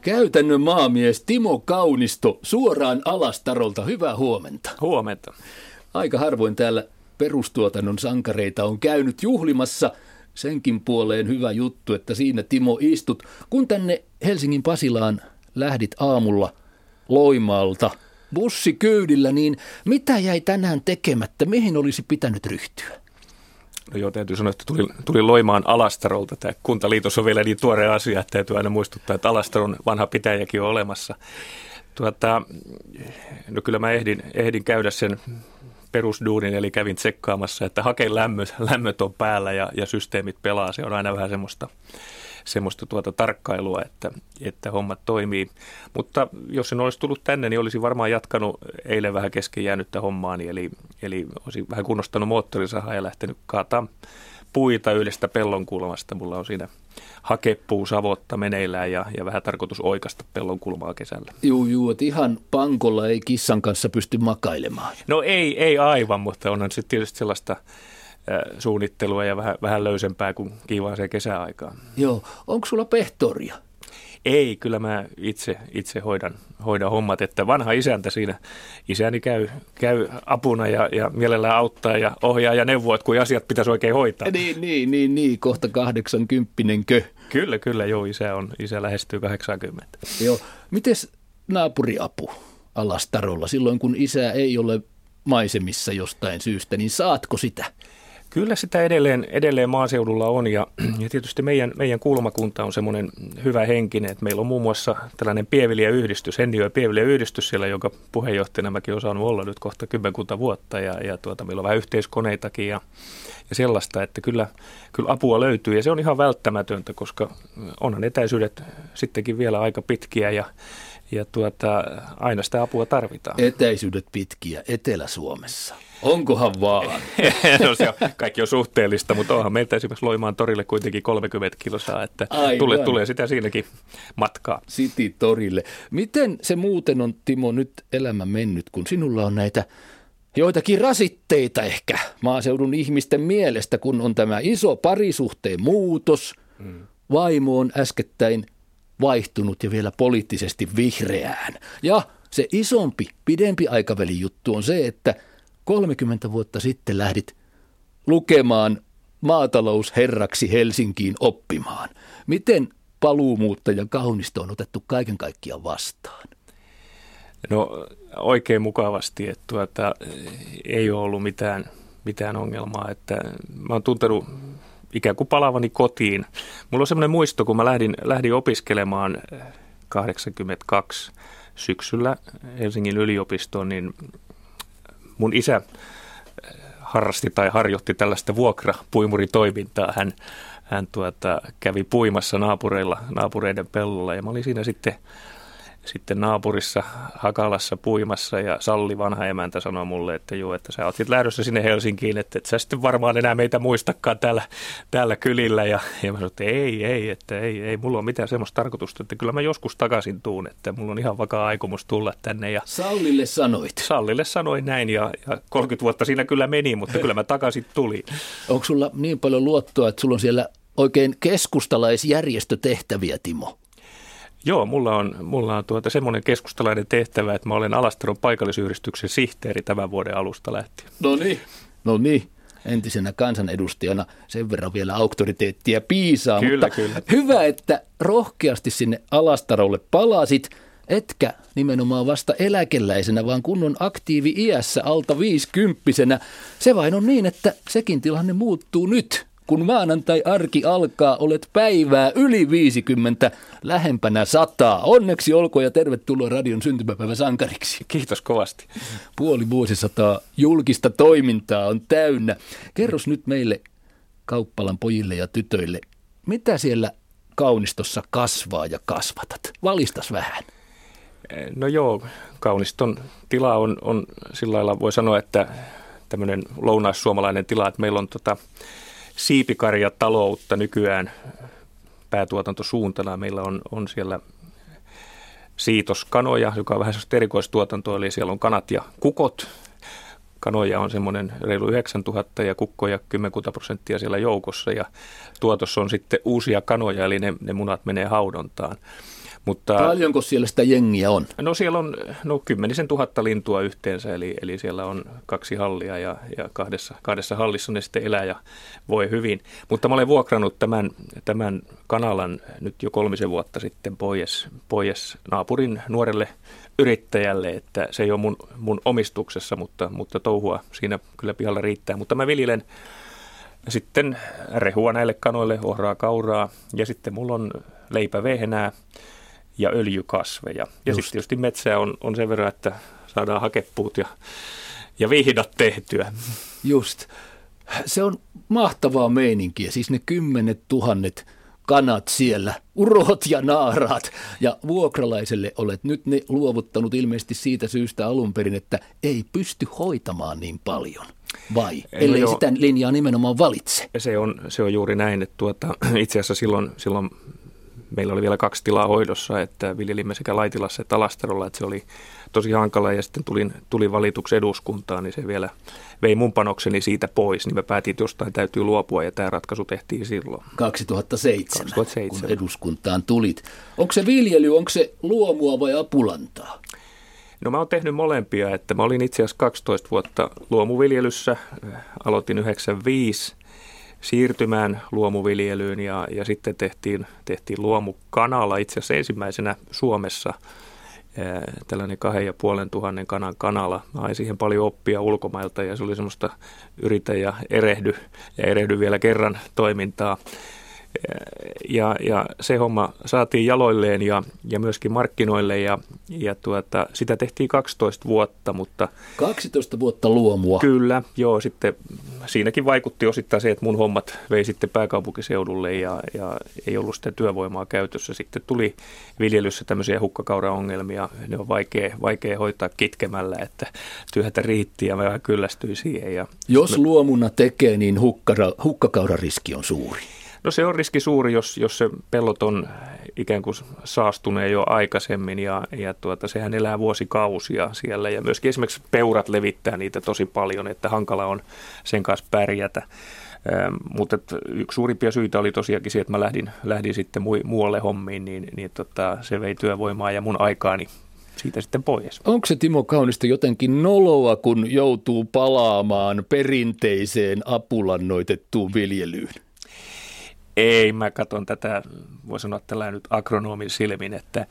Käytännön maamies Timo Kaunisto suoraan Alastarolta. Hyvää huomenta. Huomenta. Aika harvoin täällä perustuotannon sankareita on käynyt juhlimassa. Senkin puoleen hyvä juttu, että siinä Timo istut. Kun tänne Helsingin Pasilaan lähdit aamulla Loimaalta bussikyydillä, niin mitä jäi tänään tekemättä? Mihin olisi pitänyt ryhtyä? No joo, täytyy sanoa, että tuli Loimaan Alastarolta. Tämä kuntaliitos on vielä niin tuore asia, että täytyy aina muistuttaa, että Alastaron vanha pitäjäkin on olemassa. No kyllä mä ehdin käydä sen perusduunin, eli kävin tsekkaamassa, että haken lämmöt on päällä ja systeemit pelaa. Se on aina vähän semmoista tarkkailua, että hommat toimii. Mutta jos en olisi tullut tänne, niin olisin varmaan jatkanut eilen vähän kesken jäänyttä hommaani. Eli olisin vähän kunnostanut moottorisahaa ja lähtenyt kaataan puita yhdestä pellonkulmasta. Mulla on siinä hakepuusavotta meneillään ja vähän tarkoitus oikasta pellonkulmaa kesällä. Juu, että ihan pankolla ei kissan kanssa pysty makailemaan. No ei aivan, mutta onhan sitten tietysti sellaista suunnittelua ja vähän löysempää kuin kiivaaseen kesäaikaan. Joo, onko sulla pehtoria? Ei, kyllä mä itse hoidan hommat, että vanha isäntä siinä, isäni käy apuna ja mielellään auttaa ja ohjaa ja neuvoo, että kun asiat pitäisi oikein hoitaa. Niin, kohta 80-kö? Kyllä, joo, isä lähestyy 80. Joo, mites naapuriapu Alastarolla silloin, kun isä ei ole maisemissa jostain syystä, niin saatko sitä? Kyllä sitä edelleen maaseudulla on ja tietysti meidän kulmakunta on semmoinen hyvä henkinen, että meillä on muun muassa tällainen Pieviljä-yhdistys, Henniö Pieviljä-yhdistys siellä, jonka puheenjohtajana mäkin olen saanut olla nyt kohta 10 vuotta ja meillä on vähän yhteiskoneitakin ja sellaista, että kyllä apua löytyy ja se on ihan välttämätöntä, koska onhan etäisyydet sittenkin vielä aika pitkiä ja aina sitä apua tarvitaan. Etäisyydet pitkiä Etelä-Suomessa. Onkohan vaan? No kaikki on suhteellista, mutta onhan meiltä esimerkiksi Loimaan torille kuitenkin 30 kilsaa, että tulee sitä siinäkin matkaa. City-torille. Miten se muuten on, Timo, nyt elämä mennyt, kun sinulla on näitä joitakin rasitteita ehkä maaseudun ihmisten mielestä, kun on tämä iso parisuhteen muutos, vaimo on äskettäin vaihtunut ja vielä poliittisesti vihreään. Ja se isompi, pidempi aikavälin juttu on se, että 30 vuotta sitten lähdit lukemaan maatalousherraksi Helsinkiin oppimaan. Miten paluumuuttaja Kaunisto on otettu kaiken kaikkiaan vastaan? No oikein mukavasti, että ei ole ollut mitään ongelmaa. Että mä oon tuntenut ikään kuin palavani kotiin. Mulla on semmoinen muisto, kun mä lähdin opiskelemaan 82 syksyllä Helsingin yliopistoon, niin mun isä harjoitti tällaista vuokrapuimuritoimintaa. Hän kävi puimassa naapureiden pellolla ja mä olin siinä sitten naapurissa Hakalassa puimassa ja Salli vanha emäntä sanoi mulle, että sä oot sitten lähdössä sinne Helsinkiin, että et sä sitten varmaan enää meitä muistakaan täällä kylillä. Ja mä sanoin, että ei mulla ole mitään semmoista tarkoitusta, että kyllä mä joskus takaisin tuun, että mulla on ihan vakaa aikomus tulla tänne. Ja Sallille sanoit? Sallille sanoin näin ja 30 vuotta siinä kyllä meni, mutta kyllä mä takaisin tulin. Onko sulla niin paljon luottoa, että sulla on siellä oikein keskustalaisjärjestötehtäviä, Timo? Joo, mulla on semmoinen keskustalainen tehtävä, että mä olen Alastaron paikallisyhdistyksen sihteeri tämän vuoden alusta lähtien. No niin. Entisenä kansanedustajana sen verran vielä auktoriteettia piisaa, kyllä. Hyvä, että rohkeasti sinne Alastarolle palasit, etkä nimenomaan vasta eläkeläisenä, vaan kunnon aktiivi-iässä alta 50-vuotiaana. Se vain on niin, että sekin tilanne muuttuu nyt. Kun maanantai-arki alkaa, olet päivää yli 50, lähempänä 100. Onneksi olkoon ja tervetuloa radion syntymäpäivän sankariksi. Kiitos kovasti. Puoli vuosisataa julkista toimintaa on täynnä. Kerros nyt meille Kauppalan pojille ja tytöille, mitä siellä Kaunistossa kasvaa ja kasvatat? Valistas vähän. No joo, Kauniston tila on sillä lailla, voi sanoa, että tämmöinen lounaissuomalainen tila, että meillä on siipikarjataloutta nykyään päätuotantosuuntana. Meillä on siellä siitoskanoja, joka on vähän sellaista erikoistuotantoa, eli siellä on kanat ja kukot. Kanoja on semmoinen reilu 9000 ja kukkoja 10% siellä joukossa ja tuotossa on sitten uusia kanoja, eli ne munat menee haudontaan. Paljonko siellä sitä jengiä on? No siellä on 10 000 lintua yhteensä, eli siellä on 2 hallia ja kahdessa hallissa ne sitten elää ja voi hyvin. Mutta mä olen vuokrannut tämän kanalan nyt jo 3 vuotta sitten pois naapurin nuorelle yrittäjälle, että se ei ole mun omistuksessa, mutta touhua siinä kyllä pihalla riittää. Mutta mä viljelen sitten rehua näille kanoille, ohraa, kauraa ja sitten mulla on leipävehnää ja öljykasveja. Ja sitten tietysti metsää on sen verran, että saadaan hakepuut ja vihdat tehtyä. Just. Se on mahtavaa meininkiä, siis ne 10 000 kanat siellä, urot ja naaraat. Ja vuokralaiselle olet nyt ne luovuttanut ilmeisesti siitä syystä alun perin, että ei pysty hoitamaan niin paljon. Vai? Ellei sitä linjaa nimenomaan valitse. Se on juuri näin, että itse asiassa silloin meillä oli vielä 2 tilaa hoidossa, että viljelimme sekä Laitilassa että Alastarolla, että se oli tosi hankala ja sitten tulin valituksi eduskuntaan, niin se vielä vei mun panokseni siitä pois, niin me päätin, että jostain täytyy luopua ja tämä ratkaisu tehtiin silloin. 2007. Kun eduskuntaan tulit. Onko se viljely, onko se luomua vai apulantaa? No mä oon tehnyt molempia, että mä olin itse asiassa 12 vuotta luomuviljelyssä, aloitin 95 siirtymään luomuviljelyyn ja sitten tehtiin luomukanala itse asiassa ensimmäisenä Suomessa, tällainen 2,500 kanan kanala. Mä hain siihen paljon oppia ulkomailta ja se oli semmoista yritä ja erehdy vielä kerran toimintaa. Ja se homma saatiin jaloilleen ja myöskin markkinoille ja sitä tehtiin 12 vuotta. Mutta 12 vuotta luomua? Kyllä, joo. Sitten siinäkin vaikutti osittain se, että mun hommat vei sitten pääkaupunkiseudulle ja ei ollut sitä työvoimaa käytössä. Sitten tuli viljelyssä tämmöisiä hukkakauraongelmia. Ne on vaikea hoitaa kitkemällä, että työtä riitti ja mä vähän kyllästyin siihen. Jos luomuna tekee, niin hukkakaurariski on suuri. No se on riski suuri, jos se pellot on ikään kuin saastuneen jo aikaisemmin ja sehän elää vuosikausia siellä ja myöskin esimerkiksi peurat levittää niitä tosi paljon, että hankala on sen kanssa pärjätä. Mutta yksi suurimpia syitä oli tosiaankin se, että mä lähdin sitten muualle hommiin, niin se vei työvoimaa ja mun aikaani siitä sitten pois. Onko se Timo Kaunisto jotenkin noloa, kun joutuu palaamaan perinteiseen apulannoitettuun viljelyyn? Ei, mä katson tätä, voi sanoa tällä nyt agronomin silmin, että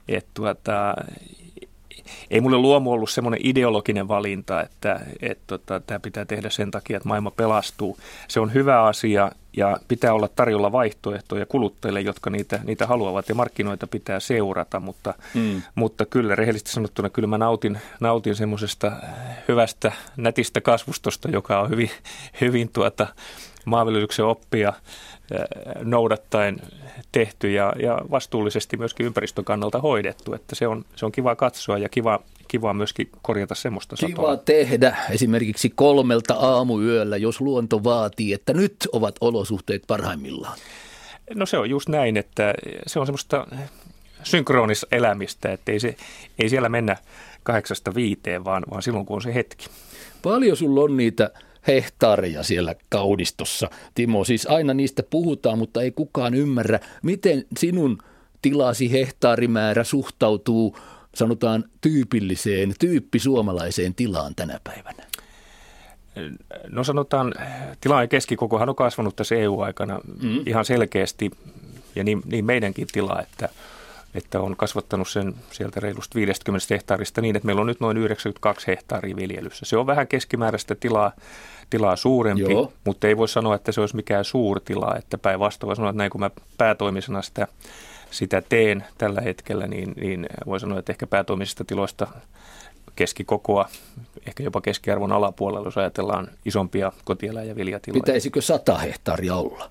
ei mulle luomu ollut semmoinen ideologinen valinta, että tämä pitää tehdä sen takia, että maailma pelastuu. Se on hyvä asia ja pitää olla tarjolla vaihtoehtoja kuluttajille, jotka niitä haluavat ja markkinoita pitää seurata, mutta kyllä rehellisesti sanottuna kyllä mä nautin semmoisesta hyvästä, nätistä kasvustosta, joka on hyvin maanviljelyksen oppia noudattaen tehty ja vastuullisesti myöskin ympäristön kannalta hoidettu, että se on kiva katsoa ja kiva myöskin korjata semmoista satoa. Kiva tehdä esimerkiksi 3 aamuyöllä, jos luonto vaatii, että nyt ovat olosuhteet parhaimmillaan. No se on just näin, että se on semmoista synkroonis-elämistä, että ei siellä mennä 8-5, vaan silloin kun on se hetki. Paljon sulla on niitä hehtaareja siellä Kaunistossa, Timo? Siis aina niistä puhutaan, mutta ei kukaan ymmärrä, miten sinun tilasi hehtaarimäärä suhtautuu, sanotaan, tyyppisuomalaiseen tilaan tänä päivänä. No sanotaan, tilan keskikokohan on kasvanut tässä EU-aikana ihan selkeästi, ja niin meidänkin tila, että on kasvattanut sen sieltä reilusta 50 hehtaarista niin, että meillä on nyt noin 92 hehtaaria viljelyssä. Se on vähän keskimääräistä tilaa suurempi, joo, mutta ei voi sanoa, että se olisi mikään suurtila, että päinvastoin voi sanoa, että näin kun mä päätoimisena sitä teen tällä hetkellä, niin voi sanoa, että ehkä päätoimisista tiloista keskikokoa, ehkä jopa keskiarvon alapuolella, jos ajatellaan isompia kotieläin- ja viljatiloja. Pitäisikö 100 hehtaaria olla?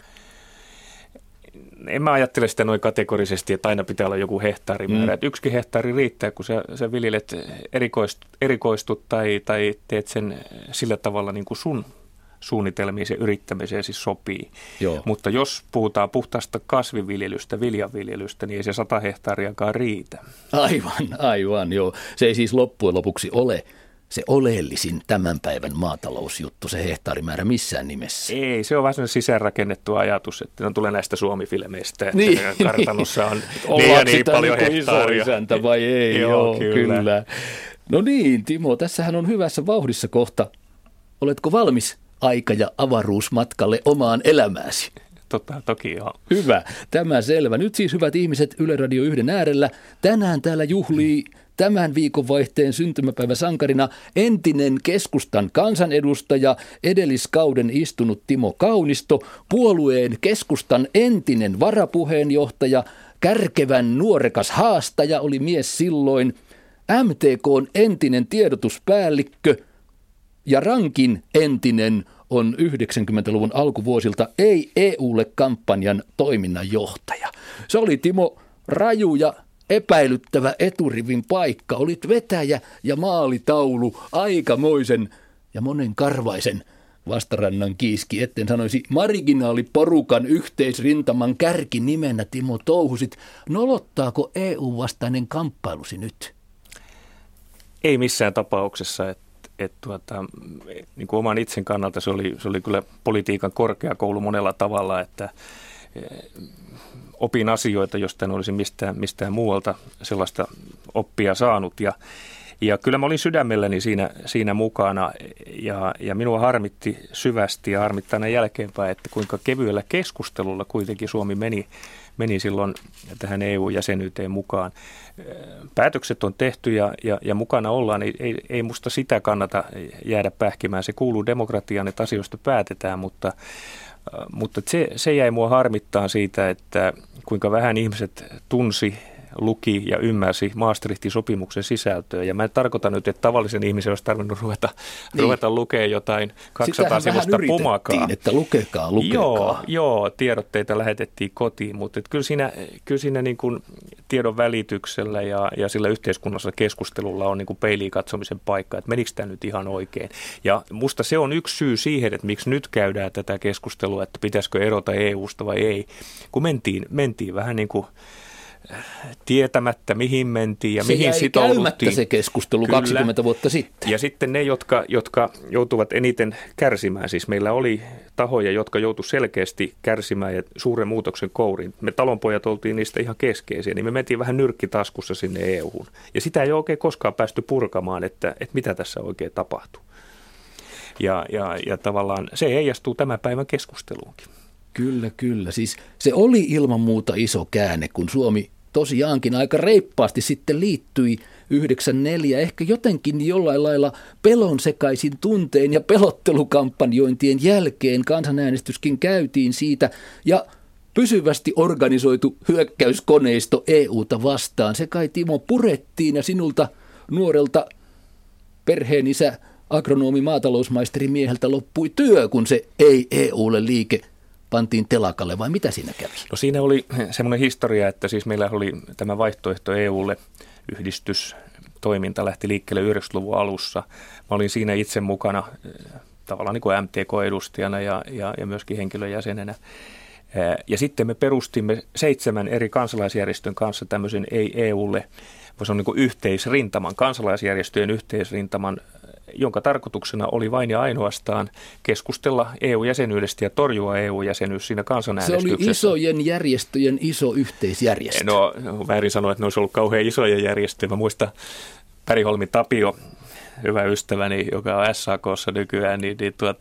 En mä ajattele sitä noin kategorisesti, että aina pitää olla joku hehtaarimäärä. Yksikin hehtaari riittää, kun sä viljelet erikoistut tai teet sen sillä tavalla niin kuin sun suunnitelmiin ja yrittämiseen siis sopii. Joo. Mutta jos puhutaan puhtaasta kasviviljelystä, viljanviljelystä, niin ei se 100 hehtaariakaan riitä. Aivan, joo. Se ei siis loppujen lopuksi ole se oleellisin tämän päivän maatalousjuttu, se hehtaarimäärä missään nimessä. Ei, se on vähän sellainen sisäänrakennettu ajatus, että tulee näistä Suomi-filmeistä, että niin, kartanossa on niin paljon hehtaaria. Isäntä vai ei? Joo, kyllä. No niin, Timo, tässähän on hyvässä vauhdissa kohta. Oletko valmis aika- ja avaruusmatkalle omaan elämääsi? Toki joo. Hyvä, tämä selvä. Nyt siis hyvät ihmiset Yle Radio 1 äärellä. Tänään täällä juhlii tämän viikonvaihteen syntymäpäiväsankarina entinen keskustan kansanedustaja, edelliskauden istunut Timo Kaunisto, puolueen keskustan entinen varapuheenjohtaja, kärkevän nuorekas haastaja oli mies silloin, MTK:n entinen tiedotuspäällikkö ja Rankin entinen on 90-luvun alkuvuosilta Ei EUlle-kampanjan toiminnanjohtaja. Se oli Timo raju ja epäilyttävä eturivin paikka. Olit vetäjä ja maalitaulu aikamoisen ja monenkarvaisen vastarannan kiiski, etten sanoisi marginaaliporukan yhteisrintaman kärkinimenä Timo touhusit. Nolottaako EU-vastainen kamppailusi nyt? Ei missään tapauksessa, niin kuin oman itsen kannalta se oli kyllä politiikan korkeakoulu monella tavalla, että opin asioita, josta en olisi mistään muualta sellaista oppia saanut. Ja kyllä mä olin sydämelläni siinä mukana ja minua harmitti syvästi ja harmittaa näin jälkeenpäin, että kuinka kevyellä keskustelulla kuitenkin Suomi meni silloin tähän EU-jäsenyyteen mukaan. Päätökset on tehty ja mukana ollaan, ei musta sitä kannata jäädä pähkimään. Se kuuluu demokratiaan, että asioista päätetään, mutta se jäi mua harmittaa siitä, että kuinka vähän ihmiset tunsi, luki ja ymmärsi Maastrichtin sopimuksen sisältöä. Ja mä en tarkoita nyt, että tavallisen ihmisen olisi tarvinnut ruveta lukemaan jotain 200 sivusta pumakaa. Että lukekaa. Joo, tiedotteita lähetettiin kotiin, mutta kyllä siinä niin kuin tiedon välityksellä ja sillä yhteiskunnallisella keskustelulla on niin kuin peiliin katsomisen paikka, että menikö tämä nyt ihan oikein. Ja musta se on yksi syy siihen, että miksi nyt käydään tätä keskustelua, että pitäisikö erota EUsta vai ei, kun mentiin vähän niin kuin tietämättä, mihin mentiin ja mihin sitouduttiin. Se jäi käymättä se keskustelu 20 vuotta sitten. Ja sitten ne, jotka joutuvat eniten kärsimään, siis meillä oli tahoja, jotka joutuivat selkeästi kärsimään ja suuren muutoksen kouriin. Me talonpojat oltiin niistä ihan keskeisiä, niin me mentiin vähän nyrkkitaskussa sinne EU:hun. Ja sitä ei ole oikein koskaan päästy purkamaan, että mitä tässä oikein tapahtuu. Ja tavallaan se heijastuu tämän päivän keskusteluunkin. Kyllä. Siis se oli ilman muuta iso käänne, kun Suomi tosiaankin aika reippaasti sitten liittyi 94, ehkä jotenkin jollain lailla pelonsekaisin tuntein ja pelottelukampanjointien jälkeen kansanäänestyskin käytiin siitä ja pysyvästi organisoitu hyökkäyskoneisto EUta vastaan. Se kai Timo purettiin ja sinulta nuorelta perheenisä agronomi maatalousmaisteri mieheltä loppui työ, kun se Ei EUlle liike pantiin telakalle, vai mitä siinä kävi? No siinä oli semmoinen historia, että siis meillä oli tämä vaihtoehto EUlle yhdistystoiminta lähti liikkeelle 90-luvun alussa. Mä olin siinä itse mukana tavallaan niin kuin MTK-edustajana ja myöskin henkilöjäsenenä. Ja sitten me perustimme 7 eri kansalaisjärjestön kanssa tämmöisen Ei EUlle, se on niin kuin yhteisrintaman, kansalaisjärjestöjen yhteisrintaman, jonka tarkoituksena oli vain ja ainoastaan keskustella EU-jäsenyydestä ja torjua EU-jäsenyys siinä kansanäänestyksessä. Se oli isojen järjestöjen iso yhteisjärjestö. No, väärin sanoa, että ne olisi ollut kauhean isoja järjestöjä. Mä muistan Päriholmi Tapio, hyvä ystäväni, joka on SAK:ssa nykyään, niin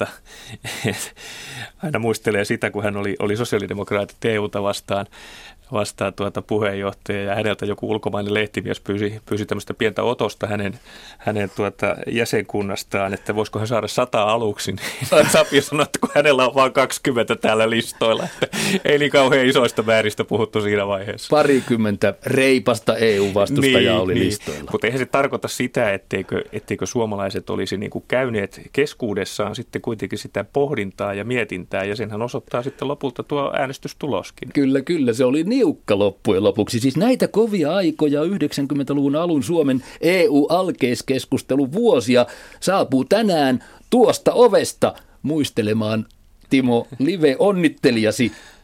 aina muistelee sitä, kun hän oli sosiaalidemokraatit EUta vastaan puheenjohtaja ja häneltä joku ulkomainen lehtimies pyysi tämmöistä pientä otosta hänen jäsenkunnastaan, että voisiko hän saada 100 aluksi. Niin Tapio sanoi, että kun hänellä on vain 20 täällä listoilla, että ei niin kauhean isoista määristä puhuttu siinä vaiheessa. 20 reipasta EU-vastustajaa oli listoilla. Mutta eihän se tarkoita sitä, etteikö suomalaiset olisi niin kuin käyneet keskuudessaan sitten kuitenkin sitä pohdintaa ja mietintää, ja senhän osoittaa sitten lopulta tuo äänestystuloskin. Kyllä, se oli niukka loppujen lopuksi. Siis näitä kovia aikoja 90-luvun alun Suomen EU-alkeiskeskustelun vuosia saapuu tänään tuosta ovesta muistelemaan, Timo, live-onnittelijasi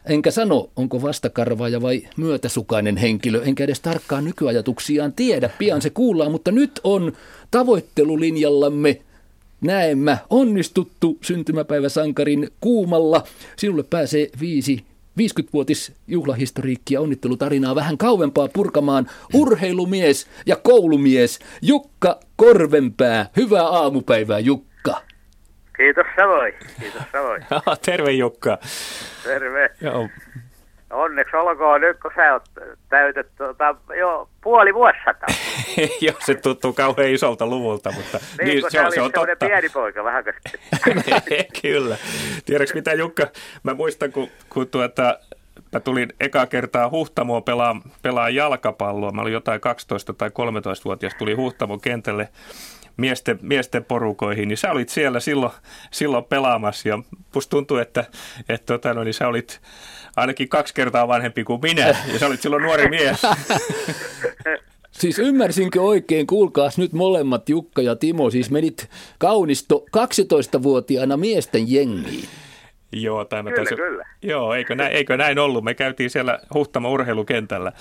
enkä sano, onko vastakarvaaja vai myötäsukainen henkilö, enkä edes tarkkaan nykyajatuksiaan tiedä. Pian se kuullaan, mutta nyt on tavoittelulinjallamme näemmä onnistuttu syntymäpäiväsankarin Kuumalla. Sinulle pääsee 50-vuotis juhlahistoriikkia onnittelutarinaa vähän kauempaa purkamaan urheilumies ja koulumies Jukka Korvenpää. Hyvää aamupäivää, Jukka. Kiitos samoin. Kiitos samoin. Terve Jukka. Terve. Joo. Onneksi olkoon nyt, kun sä oot täytet jo puoli vuosisataa. Joo, se tuntuu kauhean isolta luvulta, mutta niin se on totta. Pieni poika vähän käsittää. Kyllä. Tiedätkö mitä, Jukka? Mä muistan, kun mä tulin ekaa kertaa Huhtamoon pelaa jalkapalloa. Mä olin jotain 12 tai 13-vuotias, tuli Huhtamon kentälle miesten porukoihin, niin sä olit siellä silloin pelaamassa, ja musta tuntui, että niin sä olit ainakin 2 kertaa vanhempi kuin minä, ja sä olit silloin nuori mies. Siis ymmärsinkö oikein, kuulkaas nyt molemmat, Jukka ja Timo, siis menit Kaunisto 12-vuotiaana miesten jengiin. Joo, Kyllä. Joo, eikö näin ollut? Me käytiin siellä Huhtamon urheilukentällä.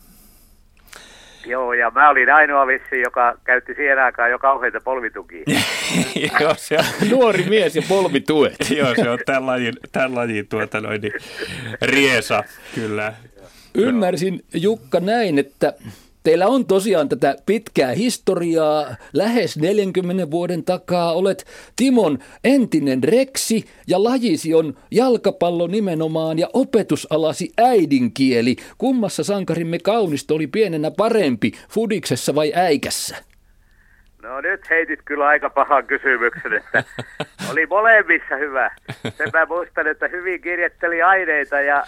Joo, ja mä olin ainoa vissi, joka käytti siihen aikaan jo kauheita polvitukia. Joo, se on nuori mies ja polvituet. Joo, se on tämän lajin riesa, kyllä. Ymmärsin, Jukka, näin, että teillä on tosiaan tätä pitkää historiaa. Lähes 40 vuoden takaa olet Timon entinen reksi ja lajisi on jalkapallo nimenomaan ja opetusalasi äidinkieli. Kummassa sankarimme Kaunisto oli pienenä parempi, fudiksessa vai äikässä? No nyt heitit kyllä aika pahan kysymyksen, että oli molemmissa hyvä. Sen mä muistan, että hyvin kirjoitteli aineita ja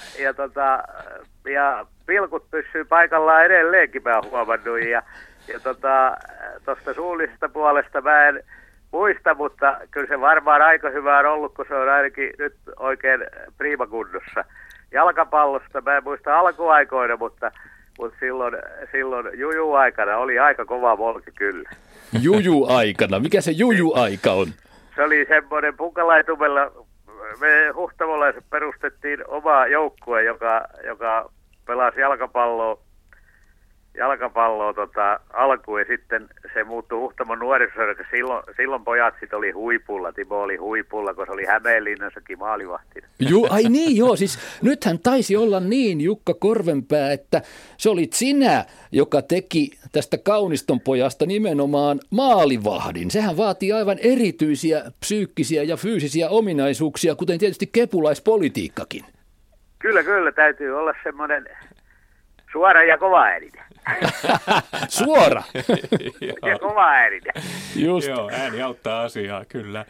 pilkut pysyy paikallaan edelleenkin, mä oon huomannut. Ja tuosta suullisesta puolesta mä en muista, mutta kyllä se varmaan aika hyvä on ollut, kun se on ainakin nyt oikein priimakunnossa. Jalkapallosta mä en muista alkuaikoina, mutta silloin juju-aikana oli aika kova volki kyllä. Juju-aikana? Mikä se juju-aika on? Se oli semmoinen Punkalaitumella, me huhtamolaiset perustettiin oma joukkue, joka pelasi jalkapalloa alkuun, ja sitten se muuttui Huhtamon nuorisoseuraksi. Silloin pojat sitten oli huipulla, Timo oli huipulla, kun se oli Hämeenlinnassakin maalivahtina. Ai niin, joo, siis nythän taisi olla niin, Jukka Korvenpää, että se olit sinä, joka teki tästä Kauniston pojasta nimenomaan maalivahdin. Sehän vaatii aivan erityisiä psyykkisiä ja fyysisiä ominaisuuksia, kuten tietysti kepulaispolitiikkakin. Kyllä, täytyy olla semmoinen suora ja kova ääninen. Suora? Ja kova ääninen. Just. Joo, ääni auttaa asiaa, kyllä.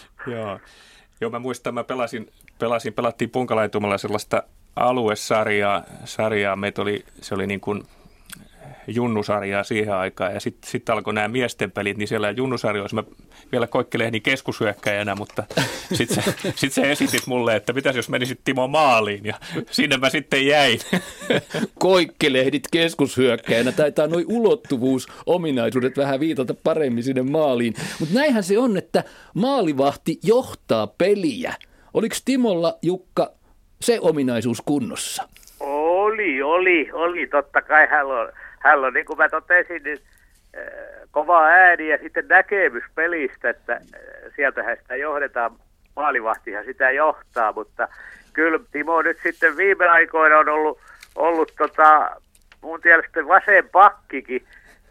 Joo, mä muistan, mä pelattiin Punkalaitumalla sellaista aluesarjaa. Se oli niin kuin junnusarjaa siihen aikaan, ja sitten alkoi nämä miesten pelit, niin siellä junnusarjoissa mä vielä koikkelehdin keskushyökkäjänä, mutta sitten sä esitit mulle, että mitäs jos menisit Timo maaliin, ja sinne mä sitten jäin. Koikkelehdit keskushyökkäjänä, taitaa noi ulottuvuusominaisuudet vähän viitata paremmin sinne maaliin, mutta näinhän se on, että maalivahti johtaa peliä. Oliko Timolla, Jukka, se ominaisuus kunnossa? Oli. Totta kai hän on, niin kuin mä totesin, niin kova ääni ja sitten näkemys pelistä, että sieltähän sitä johdetaan, maalivahtihan sitä johtaa, mutta kyllä Timo nyt sitten viime aikoina on ollut mun mielestä vasen pakkikin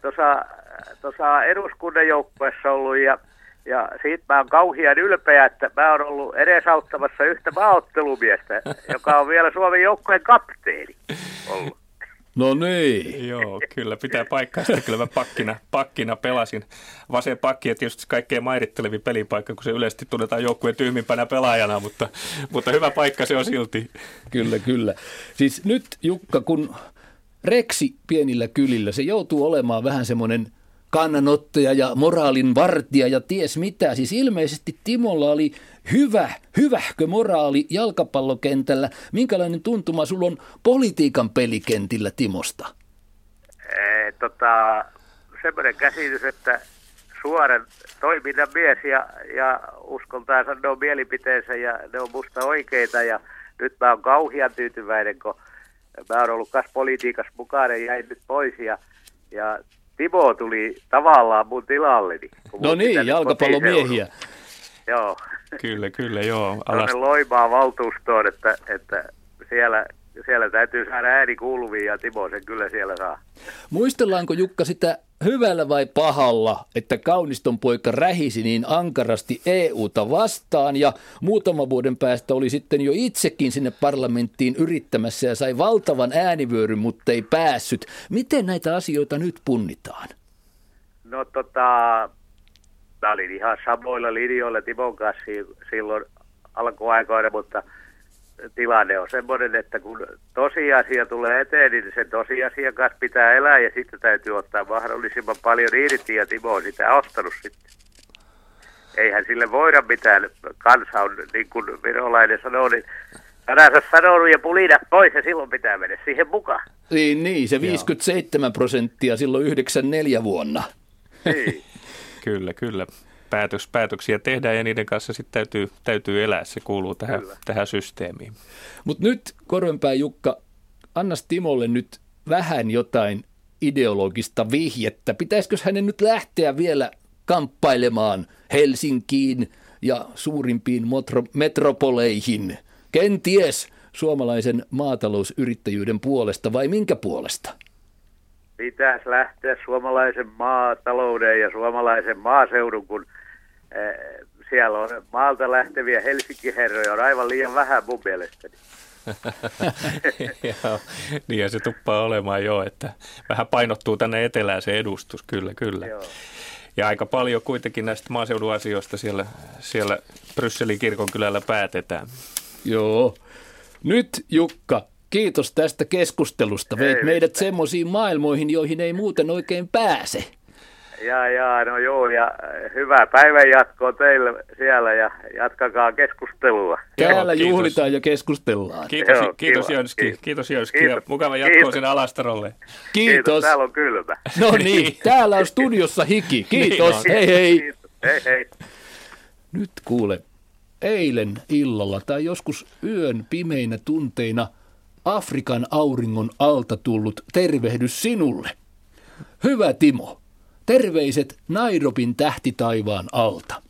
tuossa eduskunnan joukkueessa ollut, ja siitä mä oon kauhean ylpeä, että mä oon ollut edesauttamassa yhtä maaottelumiestä, joka on vielä Suomen joukkueen kapteeni ollut. No niin. Joo, kyllä pitää paikkaa. Sitten kyllä mä pakkina pelasin. Vasen pakki, että tietysti kaikkein mairittelevin pelipaikka, kun se yleisesti tunnetaan joukkueen tyhmimpänä pelaajana, mutta hyvä paikka se on silti. Kyllä. Siis nyt, Jukka, kun reksi pienillä kylillä, se joutuu olemaan vähän semmoinen kannanottaja ja moraalin vartija ja ties mitä. Siis ilmeisesti Timolla oli hyvähkö moraali jalkapallokentällä. Minkälainen tuntuma sulla on politiikan pelikentillä Timosta? Semmoinen käsitys, että suoran toiminnan mies ja uskaltaa sanoa mielipiteensä ja ne on musta oikeita ja nyt mä oon kauhean tyytyväinen, kun mä oon ollut kanssa politiikassa mukana ja jäin nyt pois ja Timo tuli tavallaan mun tilalleni. No niin, jalkapallomiehiä. Joo. Kyllä, joo. Tuonne Loimaan valtuustoon, että siellä täytyy saada ääni kuuluviin ja Timo sen kyllä siellä saa. Muistellaanko, Jukka, sitä hyvällä vai pahalla, että Kauniston poika rähisi niin ankarasti EUta vastaan ja muutaman vuoden päästä oli sitten jo itsekin sinne parlamenttiin yrittämässä ja sai valtavan äänivyöryn, mutta ei päässyt. Miten näitä asioita nyt punnitaan? No mä olin ihan samoilla linjoilla Timon kanssa silloin alkuaikoina, mutta tilanne on semmoinen, että kun tosiasia tulee eteen, niin sen tosiasian kanssa pitää elää ja sitten täytyy ottaa mahdollisimman paljon irti ja Timo on sitä ottanut sitten. Eihän sille voida mitään, kansa on niin kuin virolainen sanoo, niin sanansa sanonut ja pulinat pois ja silloin pitää mennä siihen mukaan. Niin, se 57% silloin 94 vuonna. Niin. Kyllä. Päätöksiä tehdään ja niiden kanssa sitten täytyy elää. Se kuuluu tähän systeemiin. Mutta nyt Korvenpää Jukka, annas Timolle nyt vähän jotain ideologista vihjettä. Pitäisikö hänen nyt lähteä vielä kamppailemaan Helsinkiin ja suurimpiin metropoleihin? Kenties suomalaisen maatalousyrittäjyyden puolesta vai minkä puolesta? Pitäisi lähteä suomalaisen maatalouden ja suomalaisen maaseudun, kun siellä on maalta lähteviä Helsinki-herroja, on aivan liian vähän mun mielestäni. Niin se tuppaa olemaan jo, että vähän painottuu tänne etelään se edustus, kyllä. Joo. Ja aika paljon kuitenkin näistä maaseudun asioista siellä Brysselin kirkonkylällä päätetään. Joo. Nyt Jukka, kiitos tästä keskustelusta. Veit meidät semmoisiin maailmoihin, joihin ei muuten oikein pääse. No joo, ja hyvää päivänjatkoa teille siellä ja jatkakaa keskustelua. Täällä juhlitaan ja keskustellaan. Kiitos Jönski ja mukava jatkoa sinne Alastarolle. Kiitos. Täällä on kylmä. No niin, täällä on studiossa hiki. Kiitos, hei. Hei. Nyt kuule, eilen illalla tai joskus yön pimeinä tunteina Afrikan auringon alta tullut tervehdys sinulle. Hyvä Timo, terveiset Nairobin tähtitaivaan alta.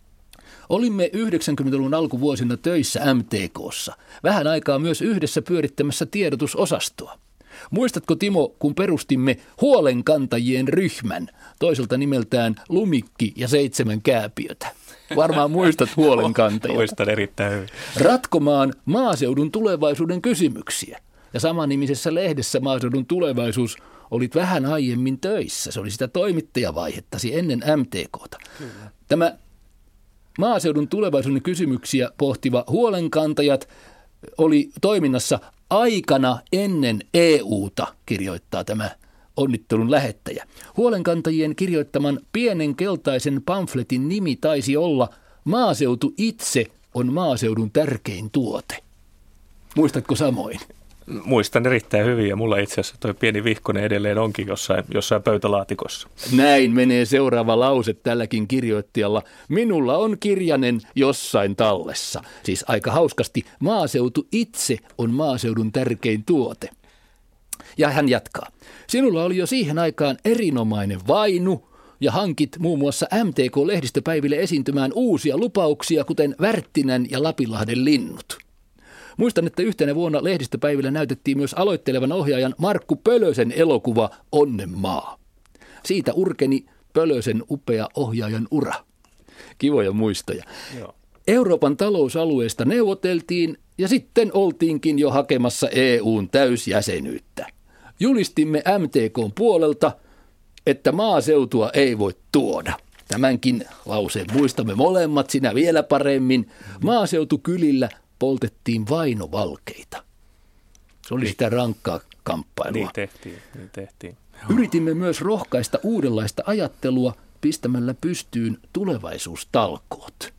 Olimme 90-luvun alkuvuosina töissä MTK:ssa, vähän aikaa myös yhdessä pyörittämässä tiedotusosastoa. Muistatko Timo, kun perustimme huolenkantajien ryhmän, toiselta nimeltään Lumikki ja 7 kääpiötä? Varmaan muistat huolenkantajat. Muistan erittäin hyvin. Ratkomaan maaseudun tulevaisuuden kysymyksiä. Ja samannimisessä lehdessä Maaseudun tulevaisuus olit vähän aiemmin töissä. Se oli sitä toimittajavaihettasi ennen MTK:ta. Kyllä. Tämä maaseudun tulevaisuuden kysymyksiä pohtiva huolenkantajat oli toiminnassa aikana ennen EUta, kirjoittaa tämä onnittelun lähettäjä. Huolenkantajien kirjoittaman pienen keltaisen pamfletin nimi taisi olla "Maaseutu itse on maaseudun tärkein tuote". Muistatko samoin? Muistan erittäin hyvin ja mulla itse asiassa toi pieni vihkonen edelleen onkin jossain pöytälaatikossa. Näin menee seuraava lause tälläkin kirjoittajalla. Minulla on kirjanen jossain tallessa. Siis aika hauskasti, maaseutu itse on maaseudun tärkein tuote. Ja hän jatkaa. Sinulla oli jo siihen aikaan erinomainen vainu ja hankit muun muassa MTK-lehdistöpäiville esiintymään uusia lupauksia, kuten Värttinän ja Lapinlahden linnut. Muistan, että yhtenä vuonna lehdistöpäivillä näytettiin myös aloittelevan ohjaajan Markku Pölösen elokuva Onnenmaa. Siitä urkeni Pölösen upea ohjaajan ura. Kivoja muistoja. Joo. Euroopan talousalueesta neuvoteltiin ja sitten oltiinkin jo hakemassa EUn täysjäsenyyttä. Julistimme MTK:n puolelta, että maaseutua ei voi tuoda. Tämänkin lauseen muistamme molemmat, sinä vielä paremmin. Maaseutukylillä poltettiin vainovalkeita. Se oli sitä rankkaa kamppailua. Niin tehtiin. Yritimme myös rohkaista uudenlaista ajattelua pistämällä pystyyn tulevaisuustalkoot.